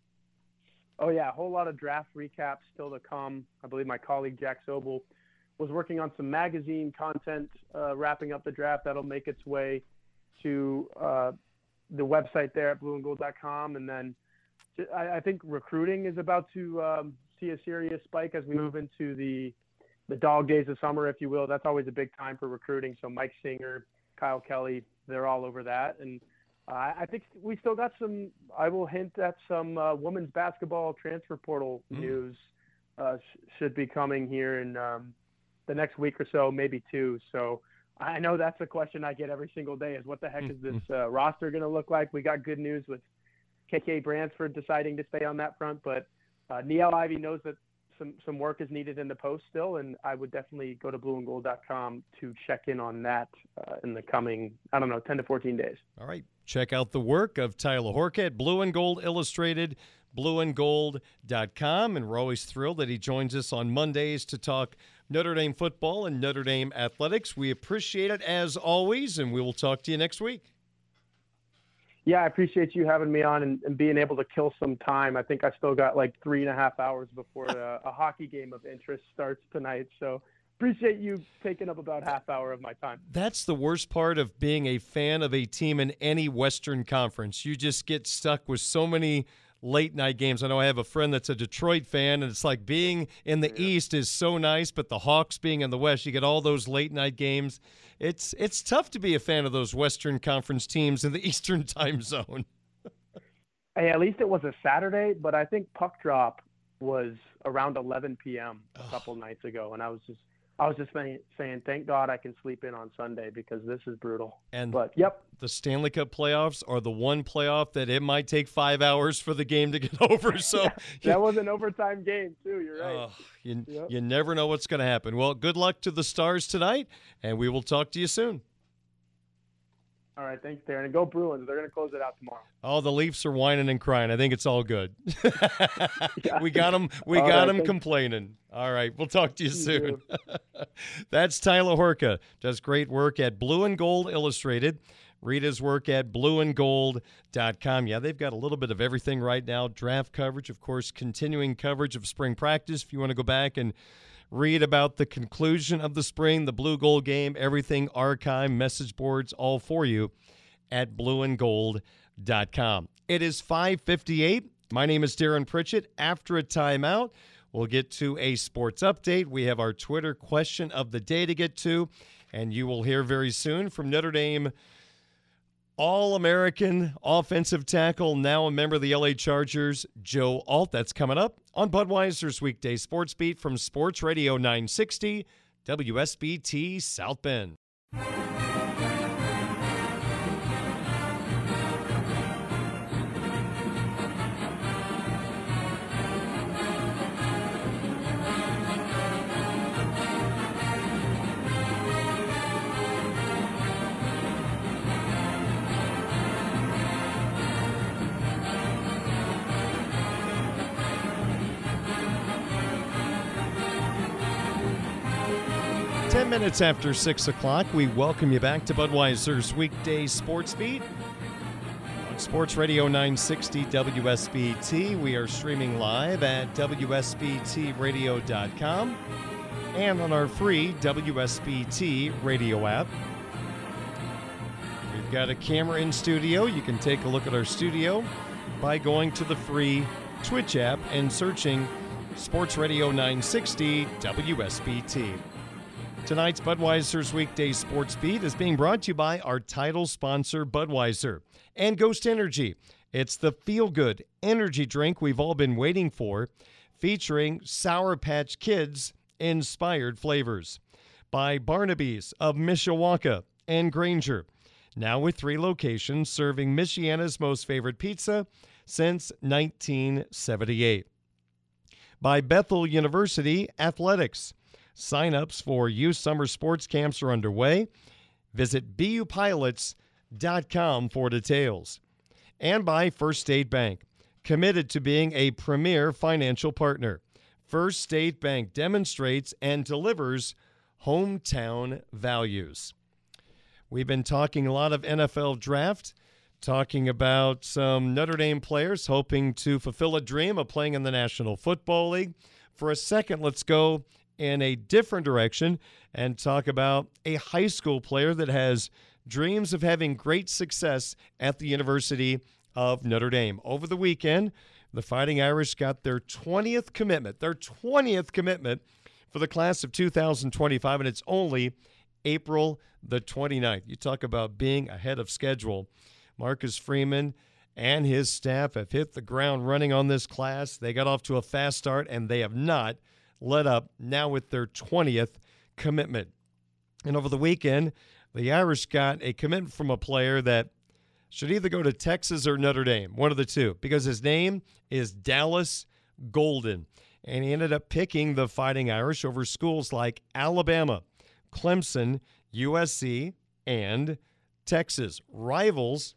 Oh, yeah, a whole lot of draft recaps still to come. I believe my colleague Jack Sobel was working on some magazine content, uh, wrapping up the draft. That'll make its way to uh, the website there at blue and gold dot com. And then I, I think recruiting is about to um, see a serious spike as we move into the the dog days of summer, if you will. That's always a big time for recruiting. So Mike Singer, Kyle Kelly, they're all over that. And uh, I think we still got some, I will hint at some uh, women's basketball transfer portal mm. news uh, sh- should be coming here in um, the next week or so, maybe two. So I know that's a question I get every single day is what the heck is this uh, roster going to look like? We got good news with K K Bransford deciding to stay on that front, but uh, Niele Ivey knows that some, some work is needed in the post still, and I would definitely go to blue and gold dot com to check in on that uh, in the coming, I don't know, ten to fourteen days. All right. Check out the work of Tyler Horka at Blue and Gold Illustrated, blue and gold dot com, and we're always thrilled that he joins us on Mondays to talk Notre Dame football and Notre Dame athletics. We appreciate it as always, and we will talk to you next week. Yeah, I appreciate you having me on and, and being able to kill some time. I think I still got like three and a half hours before a, a hockey game of interest starts tonight. So appreciate you taking up about half hour of my time. That's the worst part of being a fan of a team in any Western Conference. You just get stuck with so many late night games. I know I have a friend that's a Detroit fan, and it's like being in the yeah. East is so nice, but the Hawks being in the West, you get all those late night games. It's it's tough to be a fan of those Western Conference teams in the Eastern time zone. Hey, at least it was a Saturday, but I think puck drop was around eleven p.m. a couple nights ago, and I was just I was just saying, saying, thank God I can sleep in on Sunday because this is brutal. And but yep, the Stanley Cup playoffs are the one playoff that it might take five hours for the game to get over. So yeah, that was an overtime game too. You're right. Uh, you, yep. you never know what's going to happen. Well, good luck to the Stars tonight, and we will talk to you soon. All right, thanks, Darren. And go Bruins. They're going to close it out tomorrow. Oh, the Leafs are whining and crying. I think it's all good. yeah. We got them. We all got right, them thanks. complaining. All right, we'll talk to you, you soon. That's Tyler Horka. Does great work at Blue and Gold Illustrated. Read his work at blue and gold dot com. Yeah, they've got a little bit of everything right now. Draft coverage, of course, continuing coverage of spring practice. If you want to go back and read about the conclusion of the spring, the Blue Gold game, everything archive, message boards, all for you at blue and gold dot com. It is five fifty-eight. My name is Darren Pritchett. After a timeout, we'll get to a sports update. We have our Twitter question of the day to get to, and you will hear very soon from Notre Dame All-American offensive tackle, now a member of the L A Chargers, Joe Alt. That's coming up on Budweiser's Weekday Sports Beat from Sports Radio nine sixty, W S B T South Bend. Ten minutes after six o'clock, we welcome you back to Budweiser's Weekday Sports Beat on Sports Radio nine sixty W S B T. We are streaming live at W S B T radio dot com and on our free W S B T radio app. We've got a camera in studio. You can take a look at our studio by going to the free Twitch app and searching Sports Radio nine sixty W S B T. Tonight's Budweiser's Weekday Sports Beat is being brought to you by our title sponsor, Budweiser, and Ghost Energy. It's the feel-good energy drink we've all been waiting for, featuring Sour Patch Kids-inspired flavors. By Barnaby's of Mishawaka and Granger, now with three locations serving Michiana's most favorite pizza since nineteen seventy-eight. By Bethel University Athletics. Sign-ups for youth summer sports camps are underway. Visit b u pilots dot com for details. And by First State Bank, committed to being a premier financial partner. First State Bank demonstrates and delivers hometown values. We've been talking a lot of N F L draft, talking about some Notre Dame players hoping to fulfill a dream of playing in the National Football League. For a second, let's go in a different direction and talk about a high school player that has dreams of having great success at the University of Notre Dame. Over the weekend, the Fighting Irish got their twentieth commitment, their twentieth commitment for the class of two thousand twenty-five, and it's only April the twenty-ninth. You talk about being ahead of schedule. Marcus Freeman and his staff have hit the ground running on this class. They got off to a fast start, and they have not let up, now with their twentieth commitment. And over the weekend, the Irish got a commitment from a player that should either go to Texas or Notre Dame, one of the two, because his name is Dallas Golden. And he ended up picking the Fighting Irish over schools like Alabama, Clemson, U S C, and Texas. Rivals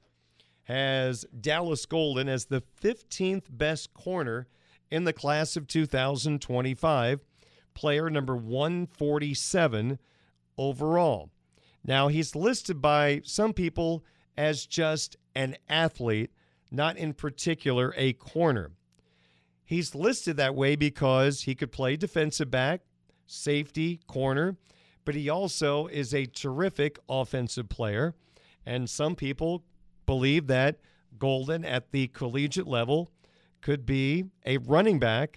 has Dallas Golden as the fifteenth best corner in the class of two thousand twenty-five, player number one forty-seven overall. Now, he's listed by some people as just an athlete, not in particular a corner. He's listed that way because he could play defensive back, safety, corner, but he also is a terrific offensive player. And some people believe that Golden at the collegiate level could be a running back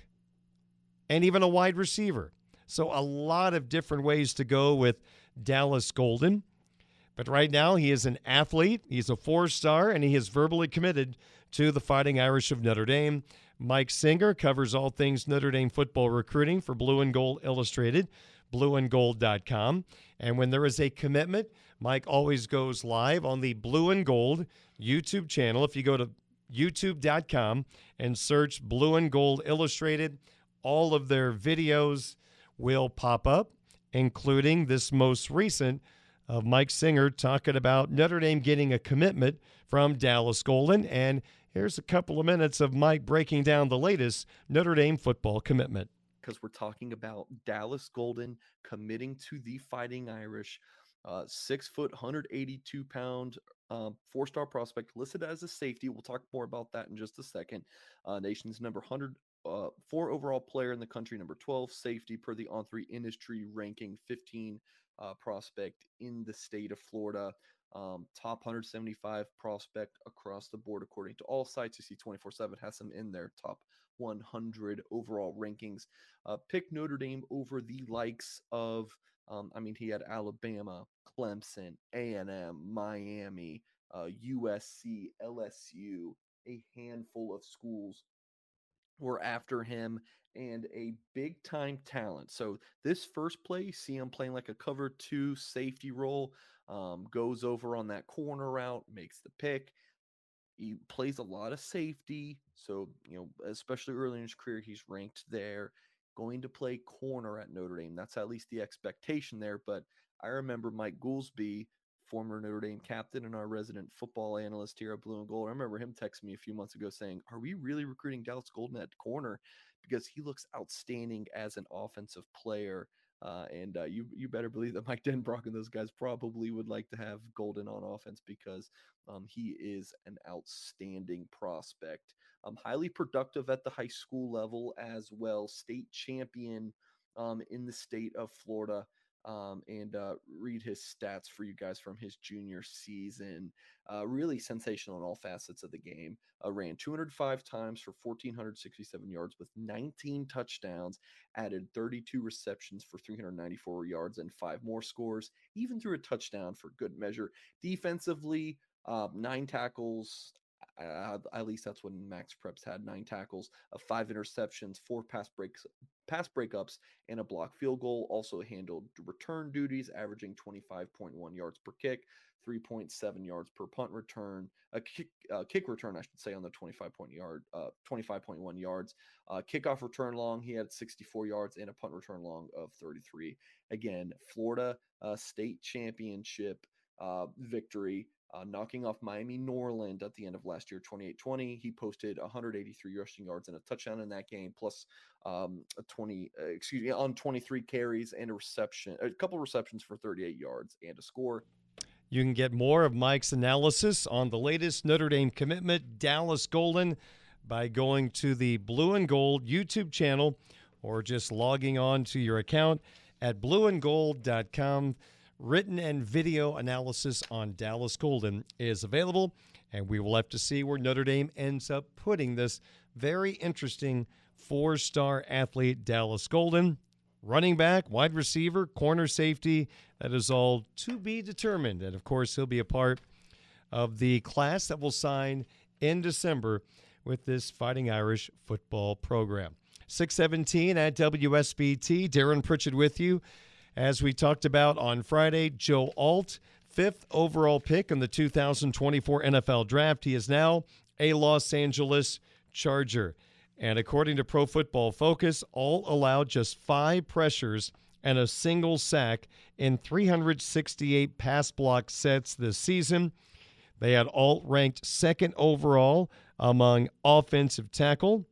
and even a wide receiver. So a lot of different ways to go with Dallas Golden. But right now he is an athlete, he's a four-star, and he is verbally committed to the Fighting Irish of Notre Dame. Mike Singer covers all things Notre Dame football recruiting for Blue and Gold Illustrated, blue and gold dot com. And when there is a commitment, Mike always goes live on the Blue and Gold YouTube channel. If you go to youtube dot com and search Blue and Gold Illustrated, all of their videos will pop up, including this most recent of Mike Singer talking about Notre Dame getting a commitment from Dallas Golden. And here's a couple of minutes of Mike breaking down the latest Notre Dame football commitment. Because we're talking about Dallas Golden committing to the Fighting Irish, uh, six foot, one hundred eighty-two pound, um, four-star prospect listed as a safety. We'll talk more about that in just a second. Uh, nation's number one hundred uh, four overall player in the country, number twelve safety per the On three industry ranking, fifteen uh, prospect in the state of Florida. Um, top one hundred seventy-five prospect across the board, according to all sites. You see twenty-four seven has them in their top one hundred overall rankings. Uh, pick Notre Dame over the likes of, um, I mean, he had Alabama, Clemson, A and M, Miami, uh, U S C, L S U, a handful of schools were after him, and a big-time talent. So this first play, see him playing like a cover two safety role, um, goes over on that corner route, makes the pick. He plays a lot of safety, so, you know, especially early in his career, he's ranked there. Going to play corner at Notre Dame. That's at least the expectation there, but I remember Mike Goolsby, former Notre Dame captain and our resident football analyst here at Blue and Gold. I remember him texting me a few months ago saying, are we really recruiting Dallas Golden at corner? Because he looks outstanding as an offensive player. Uh, and uh, you you better believe that Mike Denbrock and those guys probably would like to have Golden on offense because um, he is an outstanding prospect. Um, highly productive at the high school level as well. State champion um, in the state of Florida. Um, and uh, read his stats for you guys from his junior season. Uh, really sensational in all facets of the game. Uh, ran two hundred five times for one thousand four hundred sixty-seven yards with nineteen touchdowns, added thirty-two receptions for three hundred ninety-four yards and five more scores, even threw a touchdown for good measure. Defensively, uh, nine tackles, Uh, at least that's when Max Preps had nine tackles, uh, five interceptions, four pass breaks, pass breakups, and a block field goal. Also handled return duties, averaging twenty-five point one yards per kick, three point seven yards per punt return, a kick, uh, kick return, I should say, on the twenty-five point yard, uh, twenty-five point one yards. Uh, kickoff return long, he had sixty-four yards, and a punt return long of thirty-three. Again, Florida uh, state championship uh, victory. Uh, knocking off Miami Norland at the end of last year, twenty-eight twenty. He posted one hundred eighty-three rushing yards and a touchdown in that game, plus um, a twenty, uh, excuse me, on twenty-three carries and a reception, a couple receptions for thirty-eight yards and a score. You can get more of Mike's analysis on the latest Notre Dame commitment, Dallas Golden, by going to the Blue and Gold YouTube channel or just logging on to your account at blue and gold dot com. Written and video analysis on Dallas Golden is available, and we will have to see where Notre Dame ends up putting this very interesting four-star athlete, Dallas Golden. Running back, wide receiver, corner safety, that is all to be determined. And, of course, he'll be a part of the class that will sign in December with this Fighting Irish football program. six seventeen at W S B T. Darren Pritchett with you. As we talked about on Friday, Joe Alt, fifth overall pick in the two thousand twenty-four N F L Draft. He is now a Los Angeles Charger. And according to Pro Football Focus, Alt allowed just five pressures and a single sack in three hundred sixty-eight pass block sets this season. They had Alt ranked second overall among offensive tackle,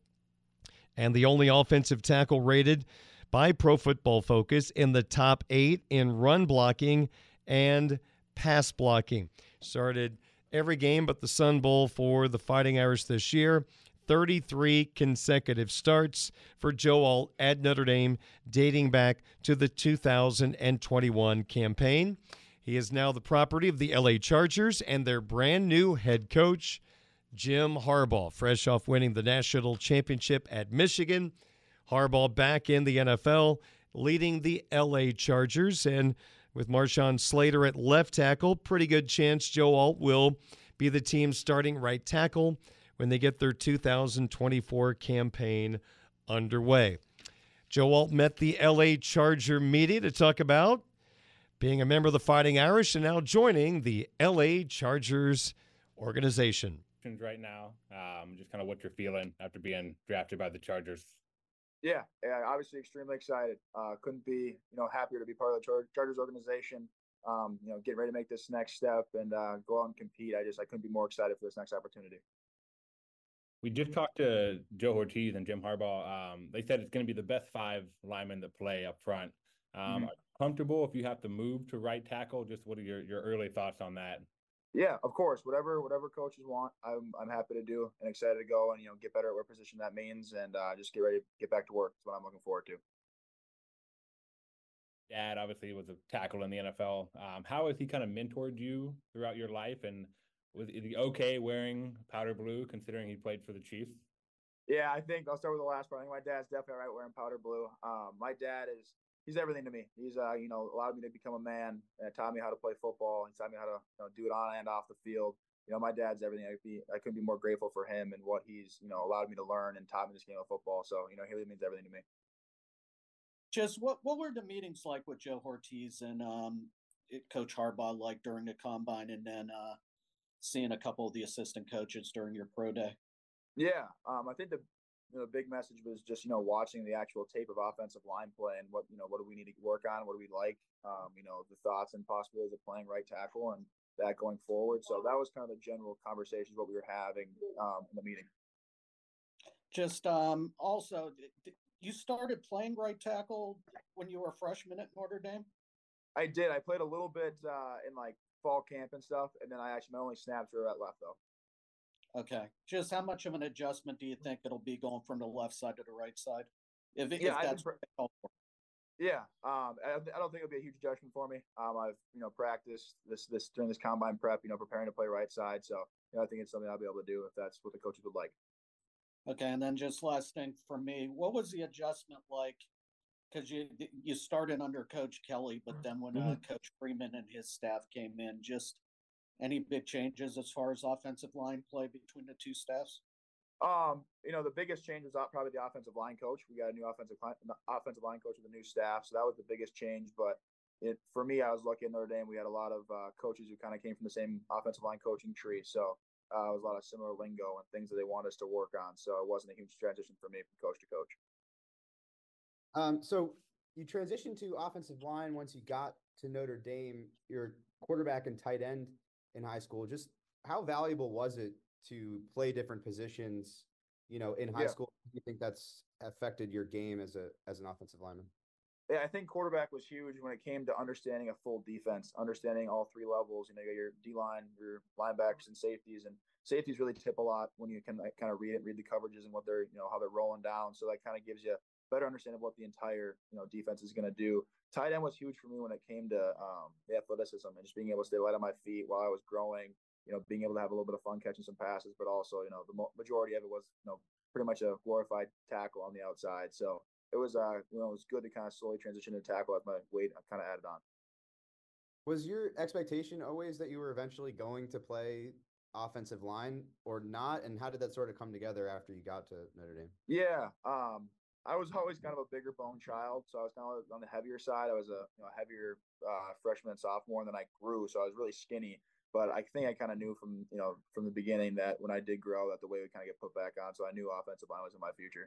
and the only offensive tackle rated by Pro Football Focus in the top eight in run blocking and pass blocking. Started every game but the Sun Bowl for the Fighting Irish this year. thirty-three consecutive starts for Joe Alt at Notre Dame, dating back to the two thousand twenty-one campaign. He is now the property of the L A Chargers and their brand new head coach, Jim Harbaugh, fresh off winning the national championship at Michigan. Harbaugh back in the N F L, leading the L A Chargers. And with Marshawn Slater at left tackle, pretty good chance Joe Alt will be the team's starting right tackle when they get their two thousand twenty-four campaign underway. Joe Alt met the L A Charger media to talk about being a member of the Fighting Irish and now joining the L A Chargers organization. Right now, um, just kind of what you're feeling after being drafted by the Chargers. Yeah, yeah, obviously extremely excited. Uh, couldn't be, you know, happier to be part of the Char- Chargers organization. Um, you know, getting ready to make this next step and uh, go out and compete. I just, I couldn't be more excited for this next opportunity. We just talked to Joe Ortiz and Jim Harbaugh. Um, they said it's going to be the best five linemen that play up front. Um, Mm-hmm. Are you comfortable if you have to move to right tackle? Just what are your, your early thoughts on that? Yeah, of course. Whatever whatever coaches want, I'm I'm happy to do and excited to go and, you know, get better at what position that means and uh, just get ready to get back to work. That's what I'm looking forward to. Dad obviously was a tackle in the N F L. Um, how has he kind of mentored you throughout your life? And was he okay wearing powder blue considering he played for the Chiefs? Yeah, I think I'll start with the last part. I think my dad's definitely all right wearing powder blue. Um, my dad is he's everything to me. He's uh, you know, allowed me to become a man and taught me how to play football and taught me how to, you know, do it on and off the field. You know, my dad's everything. I'd be, I couldn't be more grateful for him and what he's, you know, allowed me to learn and taught me this game of football. So, you know, he really means everything to me. Just what what were the meetings like with Joe Ortiz and um, it, Coach Harbaugh like during the combine, and then uh, seeing a couple of the assistant coaches during your pro day? Yeah, um, I think the you know, big message was just, you know, watching the actual tape of offensive line play and what, you know, what do we need to work on? What do we like? Um, you know, the thoughts and possibilities of playing right tackle and that going forward. So that was kind of the general conversations, what we were having um, in the meeting. Just um, also, you started playing right tackle when you were a freshman at Notre Dame? I did. I played a little bit uh, in like fall camp and stuff. And then I actually, my only snaps were at left though. Okay. Just how much of an adjustment do you think it'll be going from the left side to the right side? If, yeah, if that's what what yeah. Um, I, I don't think it'll be a huge adjustment for me. Um, I've, you know, practiced this, this during this combine prep, you know, preparing to play right side. So, you know, I think it's something I'll be able to do if that's what the coaches would like. Okay. And then just last thing for me, what was the adjustment like? Because you you started under Coach Kelly, but then when uh, Coach Freeman and his staff came in, just Any big changes as far as offensive line play between the two staffs? Um, you know, the biggest change was probably the offensive line coach. We got a new offensive line, offensive line coach with a new staff, so that was the biggest change. But it, for me, I was lucky at Notre Dame. We had a lot of uh, coaches who kind of came from the same offensive line coaching tree, so uh, it was a lot of similar lingo and things that they want us to work on. So it wasn't a huge transition for me from coach to coach. Um, so you transitioned to offensive line once you got to Notre Dame. You're quarterback and tight end in high school. Just how valuable was it to play different positions, you know, in high Yeah. school? Do you think that's affected your game as a as an offensive lineman? Yeah, I think quarterback was huge when it came to understanding a full defense, understanding all three levels. You know, you got your D line, your linebackers, and safeties. And safeties really tip a lot when you can like, kind of read it, read the coverages and what they're, you know, how they're rolling down. So that kind of gives you a better understanding of what the entire, you know, defense is going to do. Tight end was huge for me when it came to um, the athleticism and just being able to stay light on my feet while I was growing. You know, being able to have a little bit of fun catching some passes, but also, you know, the mo- majority of it was, you know, pretty much a glorified tackle on the outside. So it was, uh, you know, it was good to kind of slowly transition to tackle as my weight kind of added on. Was your expectation always that you were eventually going to play offensive line or not? And how did that sort of come together after you got to Notre Dame? Yeah, um, I was always kind of a bigger bone child, so I was kind of on the heavier side. I was a you know heavier uh, freshman and sophomore, and then I grew, so I was really skinny. But I think I kind of knew from you know from the beginning that when I did grow, that the weight would kind of get put back on. So I knew offensive line was in my future.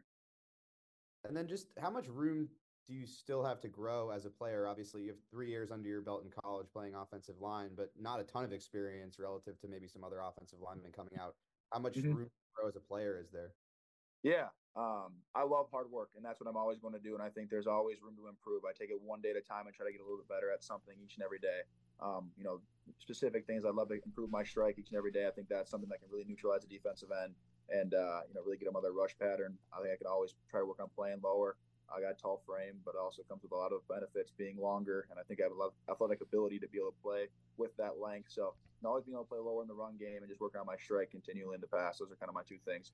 And then just how much room do you still have to grow as a player? Obviously, you have three years under your belt in college playing offensive line, but not a ton of experience relative to maybe some other offensive linemen coming out. How much Mhm. room to grow as a player is there? Yeah, um, I love hard work, and that's what I'm always going to do. And I think there's always room to improve. I take it one day at a time and try to get a little bit better at something each and every day. Um, you know, specific things. I'd love to improve my strike each and every day. I think that's something that can really neutralize a defensive end and uh, you know really get them on their rush pattern. I think I can always try to work on playing lower. I got a tall frame, but it also comes with a lot of benefits being longer, and I think I have a lot of athletic ability to be able to play with that length. So, and always being able to play lower in the run game and just working on my strike continually in the pass. Those are kind of my two things.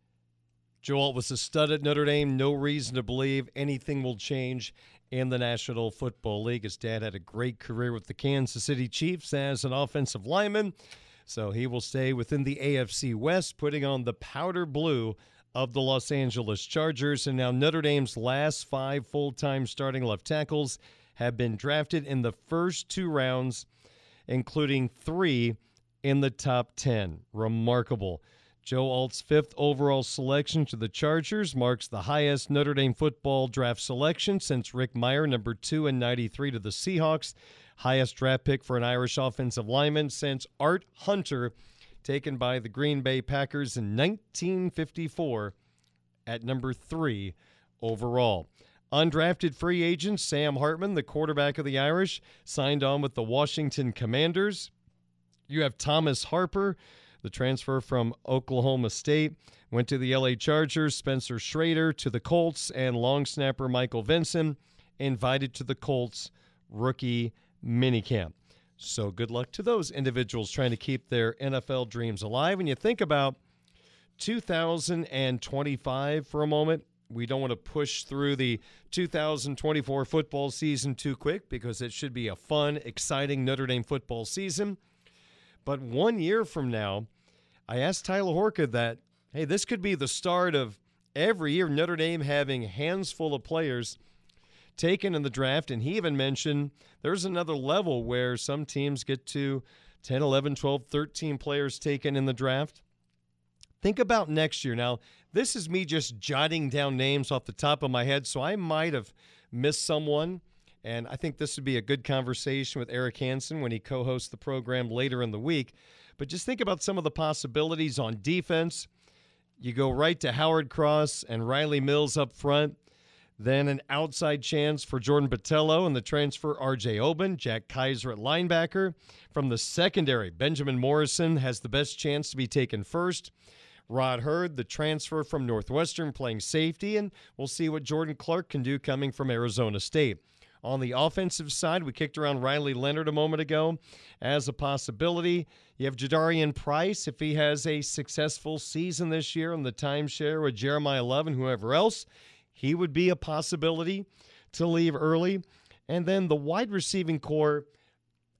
Joel was a stud at Notre Dame. No reason to believe anything will change in the National Football League. His dad had a great career with the Kansas City Chiefs as an offensive lineman, so he will stay within the A F C West, putting on the powder blue of the Los Angeles Chargers. And now Notre Dame's last five full-time starting left tackles have been drafted in the first two rounds, including three in the top ten. Remarkable. Joe Alt's fifth overall selection to the Chargers marks the highest Notre Dame football draft selection since Rick Meyer, number two in ninety-three to the Seahawks. Highest draft pick for an Irish offensive lineman since Art Hunter, taken by the Green Bay Packers in nineteen fifty-four at number three overall. Undrafted free agent Sam Hartman, the quarterback of the Irish, signed on with the Washington Commanders. You have Thomas Harper, the transfer from Oklahoma State, went to the L A Chargers. Spencer Schrader to the Colts, and long snapper Michael Vinson invited to the Colts rookie minicamp. So good luck to those individuals trying to keep their N F L dreams alive. And you think about two thousand twenty-five for a moment. We don't want to push through the two thousand twenty-four football season too quick because it should be a fun, exciting Notre Dame football season. But one year from now, I asked Tyler Horka that, hey, this could be the start of every year Notre Dame having hands full of players taken in the draft, and he even mentioned there's another level where some teams get to ten, eleven, twelve, thirteen players taken in the draft. Think about next year. Now, this is me just jotting down names off the top of my head, so I might have missed someone, and I think this would be a good conversation with Eric Hansen when he co-hosts the program later in the week. But just think about some of the possibilities on defense. You go right to Howard Cross and Riley Mills up front. Then an outside chance for Jordan Botelho and the transfer R J Oben, Jack Kaiser at linebacker. From the secondary, Benjamin Morrison has the best chance to be taken first. Rod Hurd, the transfer from Northwestern, playing safety, and we'll see what Jordan Clark can do coming from Arizona State. On the offensive side, we kicked around Riley Leonard a moment ago as a possibility. You have Jadarian Price, if he has a successful season this year on the timeshare with Jeremiah Love and whoever else, he would be a possibility to leave early. And then the wide receiving core,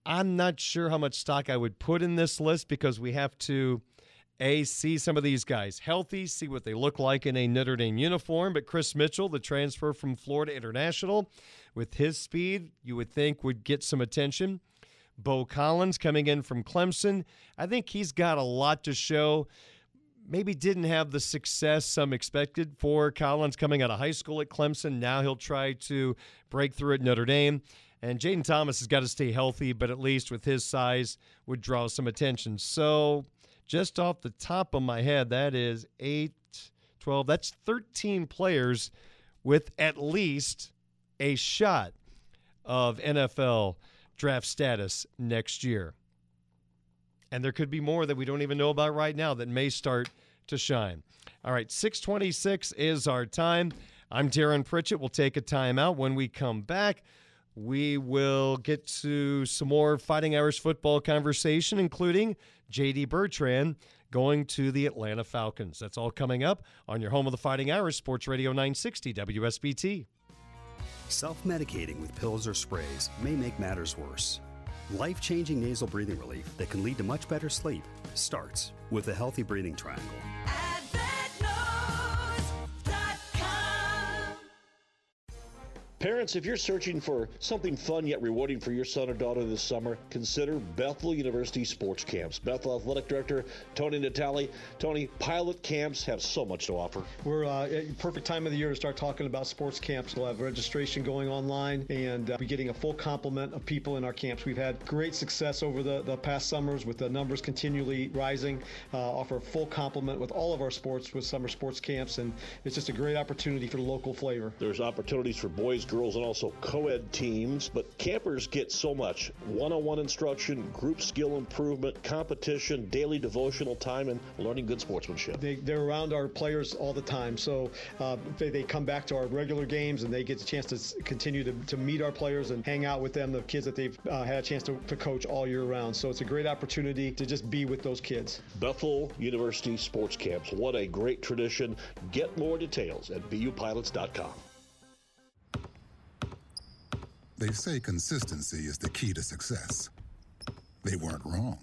I'm not sure how much stock I would put in this list because we have to, A, see some of these guys healthy, see what they look like in a Notre Dame uniform. But Chris Mitchell, the transfer from Florida International, with his speed, you would think would get some attention. Bo Collins coming in from Clemson. I think he's got a lot to show. Maybe didn't have the success some expected for Collins coming out of high school at Clemson. Now he'll try to break through at Notre Dame. And Jaden Thomas has got to stay healthy, but at least with his size would draw some attention. So just off the top of my head, that is eight, twelve, that's thirteen players with at least a shot of N F L draft status next year. And there could be more that we don't even know about right now that may start to shine. All right, six twenty-six is our time. I'm Darren Pritchett. We'll take a timeout. When we come back, we will get to some more Fighting Irish football conversation, including J D Bertrand going to the Atlanta Falcons. That's all coming up on your home of the Fighting Irish, Sports Radio nine sixty W S B T. Self-medicating with pills or sprays may make matters worse. Life-changing nasal breathing relief that can lead to much better sleep starts with a healthy breathing triangle. Parents, if you're searching for something fun yet rewarding for your son or daughter this summer, consider Bethel University Sports Camps. Bethel Athletic Director Tony Natale. Tony, pilot camps have so much to offer. We're uh, at perfect time of the year to start talking about sports camps. We'll have registration going online and uh, be getting a full complement of people in our camps. We've had great success over the, the past summers with the numbers continually rising. Uh, offer a full complement with all of our sports with summer sports camps, and it's just a great opportunity for the local flavor. There's opportunities for boys, girls, and also co-ed teams, but campers get so much one-on-one instruction, group skill improvement, competition, daily devotional time, and learning good sportsmanship. They, they're around our players all the time, so uh, they, they come back to our regular games and they get a chance to continue to, to meet our players and hang out with them, the kids that they've uh, had a chance to, to coach all year round. So it's a great opportunity to just be with those kids. Bethel University Sports Camps, what a great tradition. Get more details at b u pilots dot com. They say consistency is the key to success. They weren't wrong.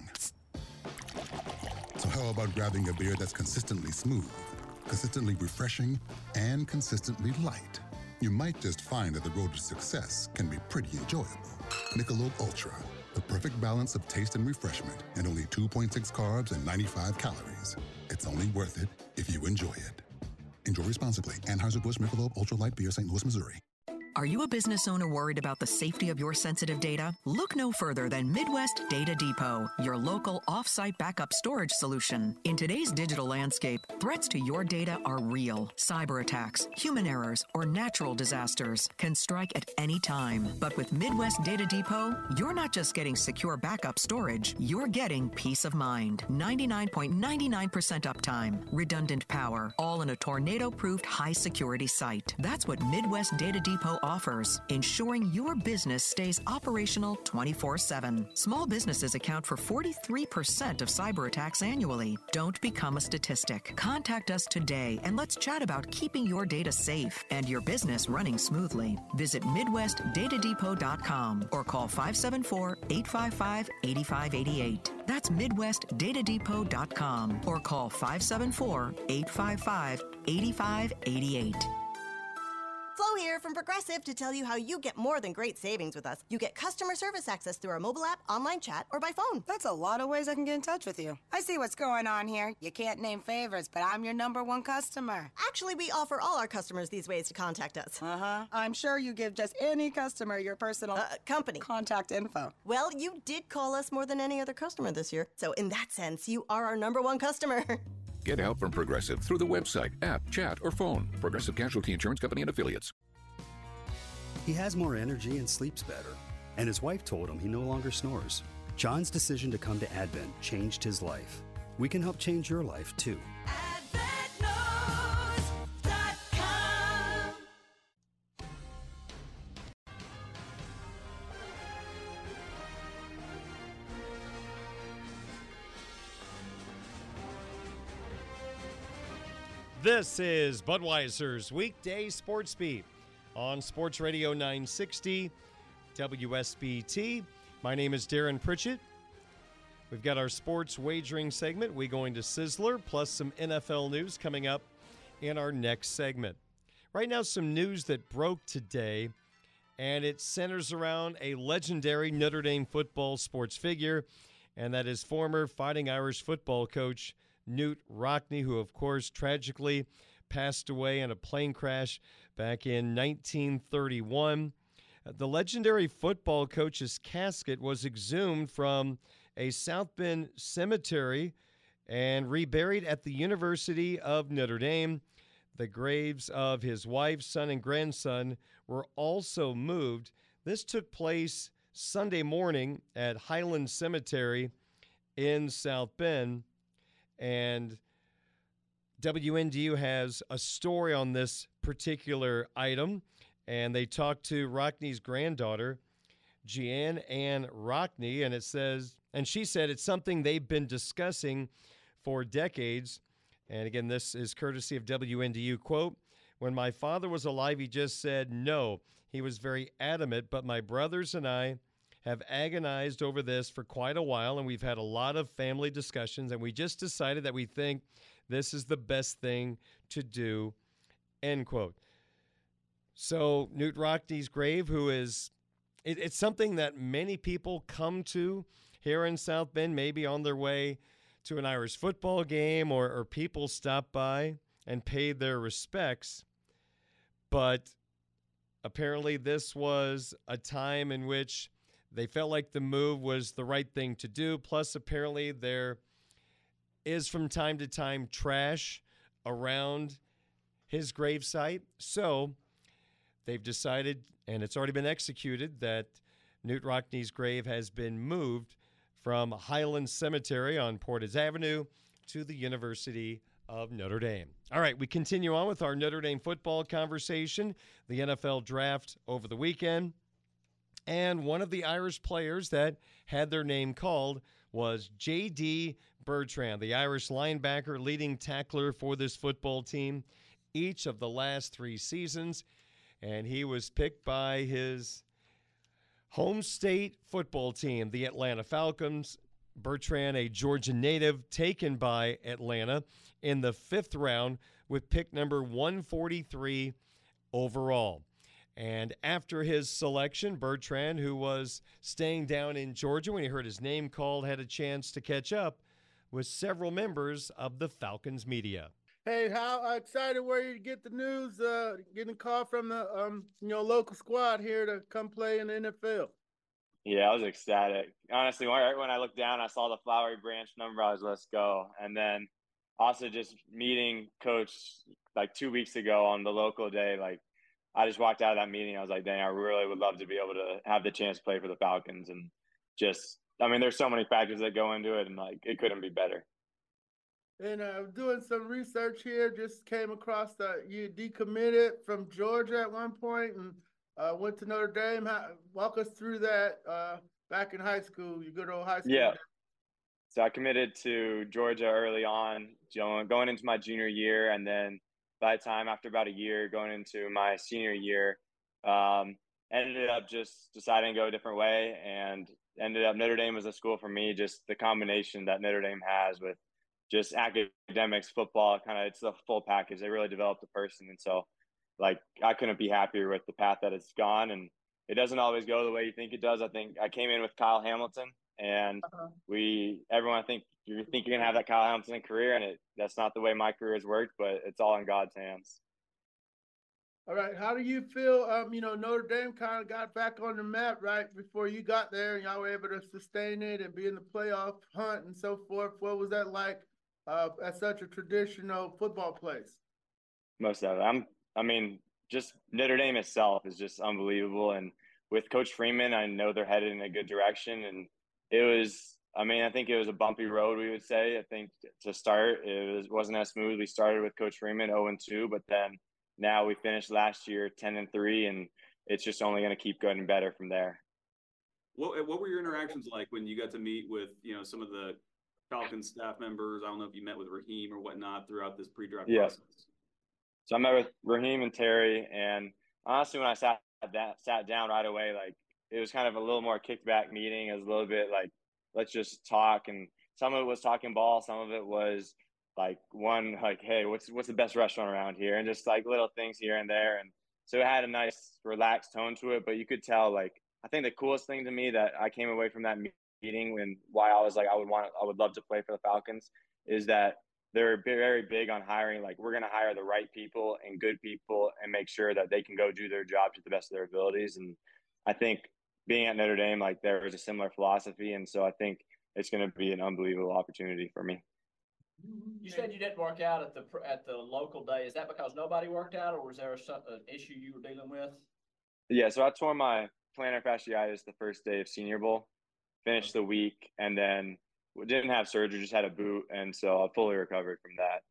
So how about grabbing a beer that's consistently smooth, consistently refreshing, and consistently light? You might just find that the road to success can be pretty enjoyable. Michelob Ultra, the perfect balance of taste and refreshment, and only two point six carbs and ninety-five calories. It's only worth it if you enjoy it. Enjoy responsibly. Anheuser-Busch Michelob Ultra Light Beer, Saint Louis, Missouri. Are you a business owner worried about the safety of your sensitive data? Look no further than Midwest Data Depot, your local off-site backup storage solution. In today's digital landscape, threats to your data are real. Cyber attacks, human errors, or natural disasters can strike at any time. But with Midwest Data Depot, you're not just getting secure backup storage, you're getting peace of mind. ninety-nine point nine nine percent uptime, redundant power, all in a tornado-proofed high-security site. That's what Midwest Data Depot offers, ensuring your business stays operational twenty-four seven. Small businesses account for forty-three percent of cyber attacks annually. Don't become a statistic. Contact us today and let's chat about keeping your data safe and your business running smoothly. Visit midwest data depot dot com or call five seven four, eight five five, eight five eight eight. That's midwest data depot dot com or call five seven four, eight five five, eight five eight eight. Flo here from Progressive to tell you how you get more than great savings with us. You get customer service access through our mobile app, online chat, or by phone. That's a lot of ways I can get in touch with you. I see what's going on here. You can't name favorites, but I'm your number one customer. Actually, we offer all our customers these ways to contact us. Uh-huh. I'm sure you give just any customer your personal uh, company contact info. Well, you did call us more than any other customer this year. So in that sense, you are our number one customer. Get help from Progressive through the website, app, chat, or phone. Progressive Casualty Insurance Company and Affiliates. He has more energy and sleeps better. And his wife told him he no longer snores. John's decision to come to Advent changed his life. We can help change your life, too. advent news dot com. This is Budweiser's Weekday Sports Beat on Sports Radio nine sixty W S B T. My name is Darren Pritchett. We've got our sports wagering segment. We're going to Sizzler, plus some N F L news coming up in our next segment. Right now, some news that broke today, and it centers around a legendary Notre Dame football sports figure, and that is former Fighting Irish football coach Knute Rockne, who, of course, tragically passed away in a plane crash back in nineteen thirty-one. The legendary football coach's casket was exhumed from a South Bend cemetery and reburied at the University of Notre Dame. The graves of his wife, son, and grandson were also moved. This took place Sunday morning at Highland Cemetery in South Bend. And W N D U has a story on this particular item. And they talked to Rockne's granddaughter, Jeanne Ann Rockne, and it says, and she said it's something they've been discussing for decades. And again, this is courtesy of W N D U. Quote, "When my father was alive, he just said no. He was very adamant, but my brothers and I have agonized over this for quite a while, and we've had a lot of family discussions, and we just decided that we think this is the best thing to do," end quote. So Knute Rockne's grave, who is, it, it's something that many people come to here in South Bend, maybe on their way to an Irish football game, or, or people stop by and pay their respects. But apparently this was a time in which they felt like the move was the right thing to do. Plus, apparently there is from time to time trash around his gravesite. So they've decided, and it's already been executed, that Knute Rockne's grave has been moved from Highland Cemetery on Portage Avenue to the University of Notre Dame. All right, we continue on with our Notre Dame football conversation. The N F L draft over the weekend. And one of the Irish players that had their name called was J D Bertrand, the Irish linebacker, leading tackler for this football team each of the last three seasons. And he was picked by his home state football team, the Atlanta Falcons. Bertrand, a Georgia native, taken by Atlanta in the fifth round with pick number one forty-three overall. And after his selection, Bertrand, who was staying down in Georgia when he heard his name called, had a chance to catch up with several members of the Falcons media. Hey, how excited were you to get the news, uh, getting a call from the um, you know, local squad here to come play in the N F L? Yeah, I was ecstatic. Honestly, right when I looked down, I saw the flowery branch number. I was, let's go. And then also just meeting Coach like two weeks ago on the local day, like I just walked out of that meeting. I was like, dang, I really would love to be able to have the chance to play for the Falcons. And just, I mean, there's so many factors that go into it, and like it couldn't be better. And uh, doing some research here, just came across that you decommitted from Georgia at one point and uh, went to Notre Dame. How, walk us through that uh, back in high school, your good old high school. Yeah. So I committed to Georgia early on, going into my junior year. And then by the time, after about a year, going into my senior year, um, ended up just deciding to go a different way, and ended up Notre Dame was a school for me. Just the combination that Notre Dame has with just academics, football, kind of, it's the full package. They really developed a person. And so, like, I couldn't be happier with the path that it's gone. And it doesn't always go the way you think it does. I think I came in with Kyle Hamilton, and uh-huh. we, everyone, I think you think you're going to have that Kyle Hamilton career, and it, that's not the way my career has worked, but it's all in God's hands. All right. How do you feel? Um, you know, Notre Dame kind of got back on the map right before you got there, and y'all were able to sustain it and be in the playoff hunt and so forth. What was that like? Uh, at such a traditional football place? Most of it. I'm, I mean, just Notre Dame itself is just unbelievable. And with Coach Freeman, I know they're headed in a good direction. And it was, I mean, I think it was a bumpy road, we would say. I think to start, it was, wasn't as smooth. We started with Coach Freeman oh and two, but then now we finished last year ten and three, and it's just only going to keep getting better from there. What, what were your interactions like when you got to meet with, you know, some of the Falcons staff members? I don't know if you met with Raheem or whatnot throughout this pre-draft yeah. process. So I met with Raheem and Terry, and honestly, when I sat that sat down right away, like it was kind of a little more kickback meeting. It was a little bit like, let's just talk. And some of it was talking ball. Some of it was like one, like, hey, what's, what's the best restaurant around here? And just like little things here and there. And so it had a nice relaxed tone to it, but you could tell, like, I think the coolest thing to me that I came away from that meeting and why I was like, I would want, I would love to play for the Falcons is that they're very big on hiring. Like, we're going to hire the right people and good people and make sure that they can go do their job to the best of their abilities. And I think being at Notre Dame, like, there was a similar philosophy. And so I think it's going to be an unbelievable opportunity for me. You said you didn't work out at the at the local day. Is that because nobody worked out, or was there a, an issue you were dealing with? Yeah, so I tore my plantar fasciitis the first day of Senior Bowl, finished the week, and then didn't have surgery, just had a boot, and so I fully recovered from that.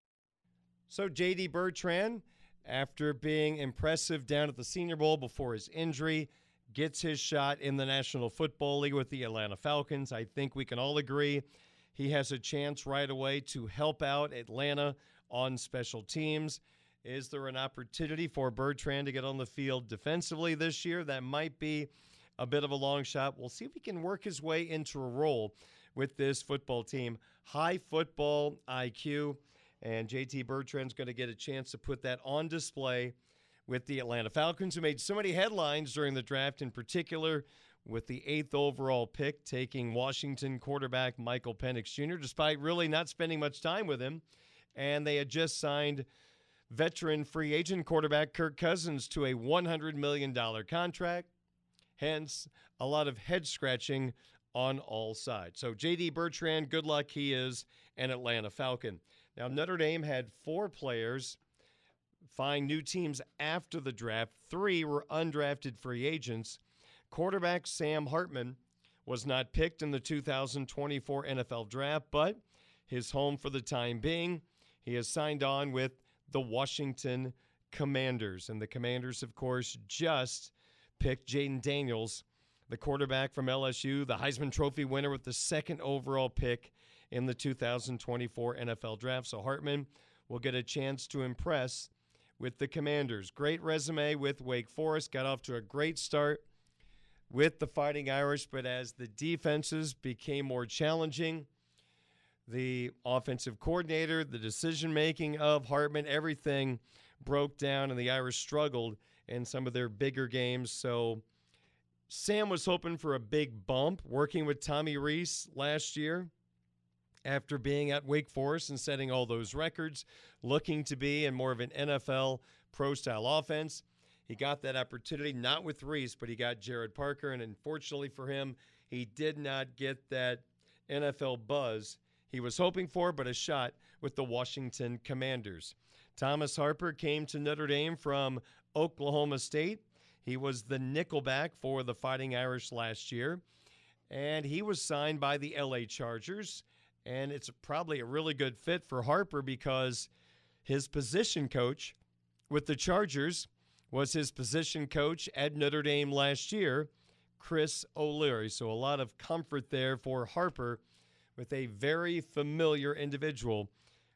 So J D Bertrand, after being impressive down at the Senior Bowl before his injury, gets his shot in the National Football League with the Atlanta Falcons. I think we can all agree he has a chance right away to help out Atlanta on special teams. Is there an opportunity for Bertrand to get on the field defensively this year? That might be a bit of a long shot. We'll see if he can work his way into a role with this football team. High football I Q, and J T Bertrand's going to get a chance to put that on display with the Atlanta Falcons, who made so many headlines during the draft, in particular with the eighth overall pick, taking Washington quarterback Michael Penix Junior, despite really not spending much time with him. And they had just signed veteran free agent quarterback Kirk Cousins to a one hundred million dollars contract. Hence, a lot of head-scratching on all sides. So J D Bertrand, good luck. He is an Atlanta Falcon. Now, Notre Dame had four players find new teams after the draft. Three were undrafted free agents. Quarterback Sam Hartman was not picked in the two thousand twenty-four N F L Draft, but his home for the time being. He has signed on with the Washington Commanders. And the Commanders, of course, just picked Jaden Daniels, the quarterback from L S U, the Heisman Trophy winner with the second overall pick in the two thousand twenty-four N F L Draft. So Hartman will get a chance to impress with the Commanders. Great resume with Wake Forest. Got off to a great start with the Fighting Irish, but as the defenses became more challenging, the offensive coordinator, the decision-making of Hartman, everything broke down, and the Irish struggled in some of their bigger games. So Sam was hoping for a big bump, working with Tommy Rees last year after being at Wake Forest and setting all those records, looking to be in more of an N F L pro-style offense. He got that opportunity, not with Rees, but he got Jared Parker, and unfortunately for him, he did not get that N F L buzz he was hoping for, but a shot with the Washington Commanders. Thomas Harper came to Notre Dame from Oklahoma State. He was the nickelback for the Fighting Irish last year, and he was signed by the L A Chargers, and it's probably a really good fit for Harper because his position coach with the Chargers was his position coach at Notre Dame last year, Chris O'Leary. So a lot of comfort there for Harper with a very familiar individual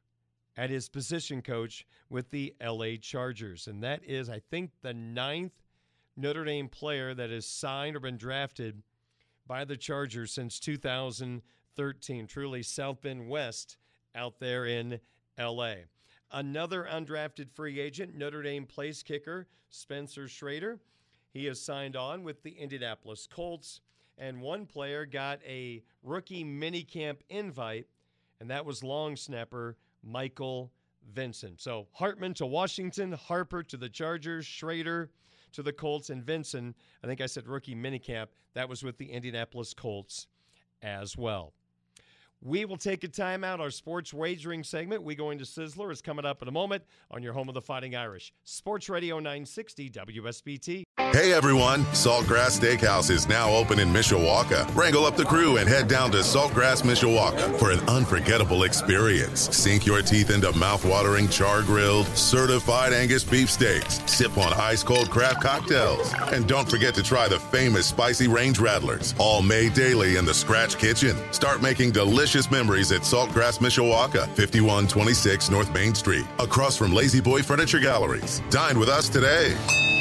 at his position coach with the L A Chargers. And that is, I think, the ninth Notre Dame player that has signed or been drafted by the Chargers since two thousand thirteen. Truly South Bend West out there in L A. Another undrafted free agent, Notre Dame place kicker Spencer Schrader. He has signed on with the Indianapolis Colts. And one player got a rookie minicamp invite, and that was long snapper Michael Vincent. So Hartman to Washington, Harper to the Chargers, Schrader to the Colts, and Vincent, I think I said rookie minicamp, that was with the Indianapolis Colts as well. We will take a time out. Our sports wagering segment, We Going to Sizzler, is coming up in a moment on your home of the Fighting Irish. Sports Radio nine sixty W S B T. Hey everyone, Saltgrass Steakhouse is now open in Mishawaka. Wrangle up the crew and head down to Saltgrass Mishawaka for an unforgettable experience. Sink your teeth into mouth-watering char-grilled, certified Angus beef steaks. Sip on ice-cold craft cocktails. And don't forget to try the famous spicy range rattlers, all made daily in the Scratch Kitchen. Start making delicious memories at Saltgrass Mishawaka, fifty-one twenty-six North Main Street, across from Lazy Boy Furniture Galleries. Dine with us today.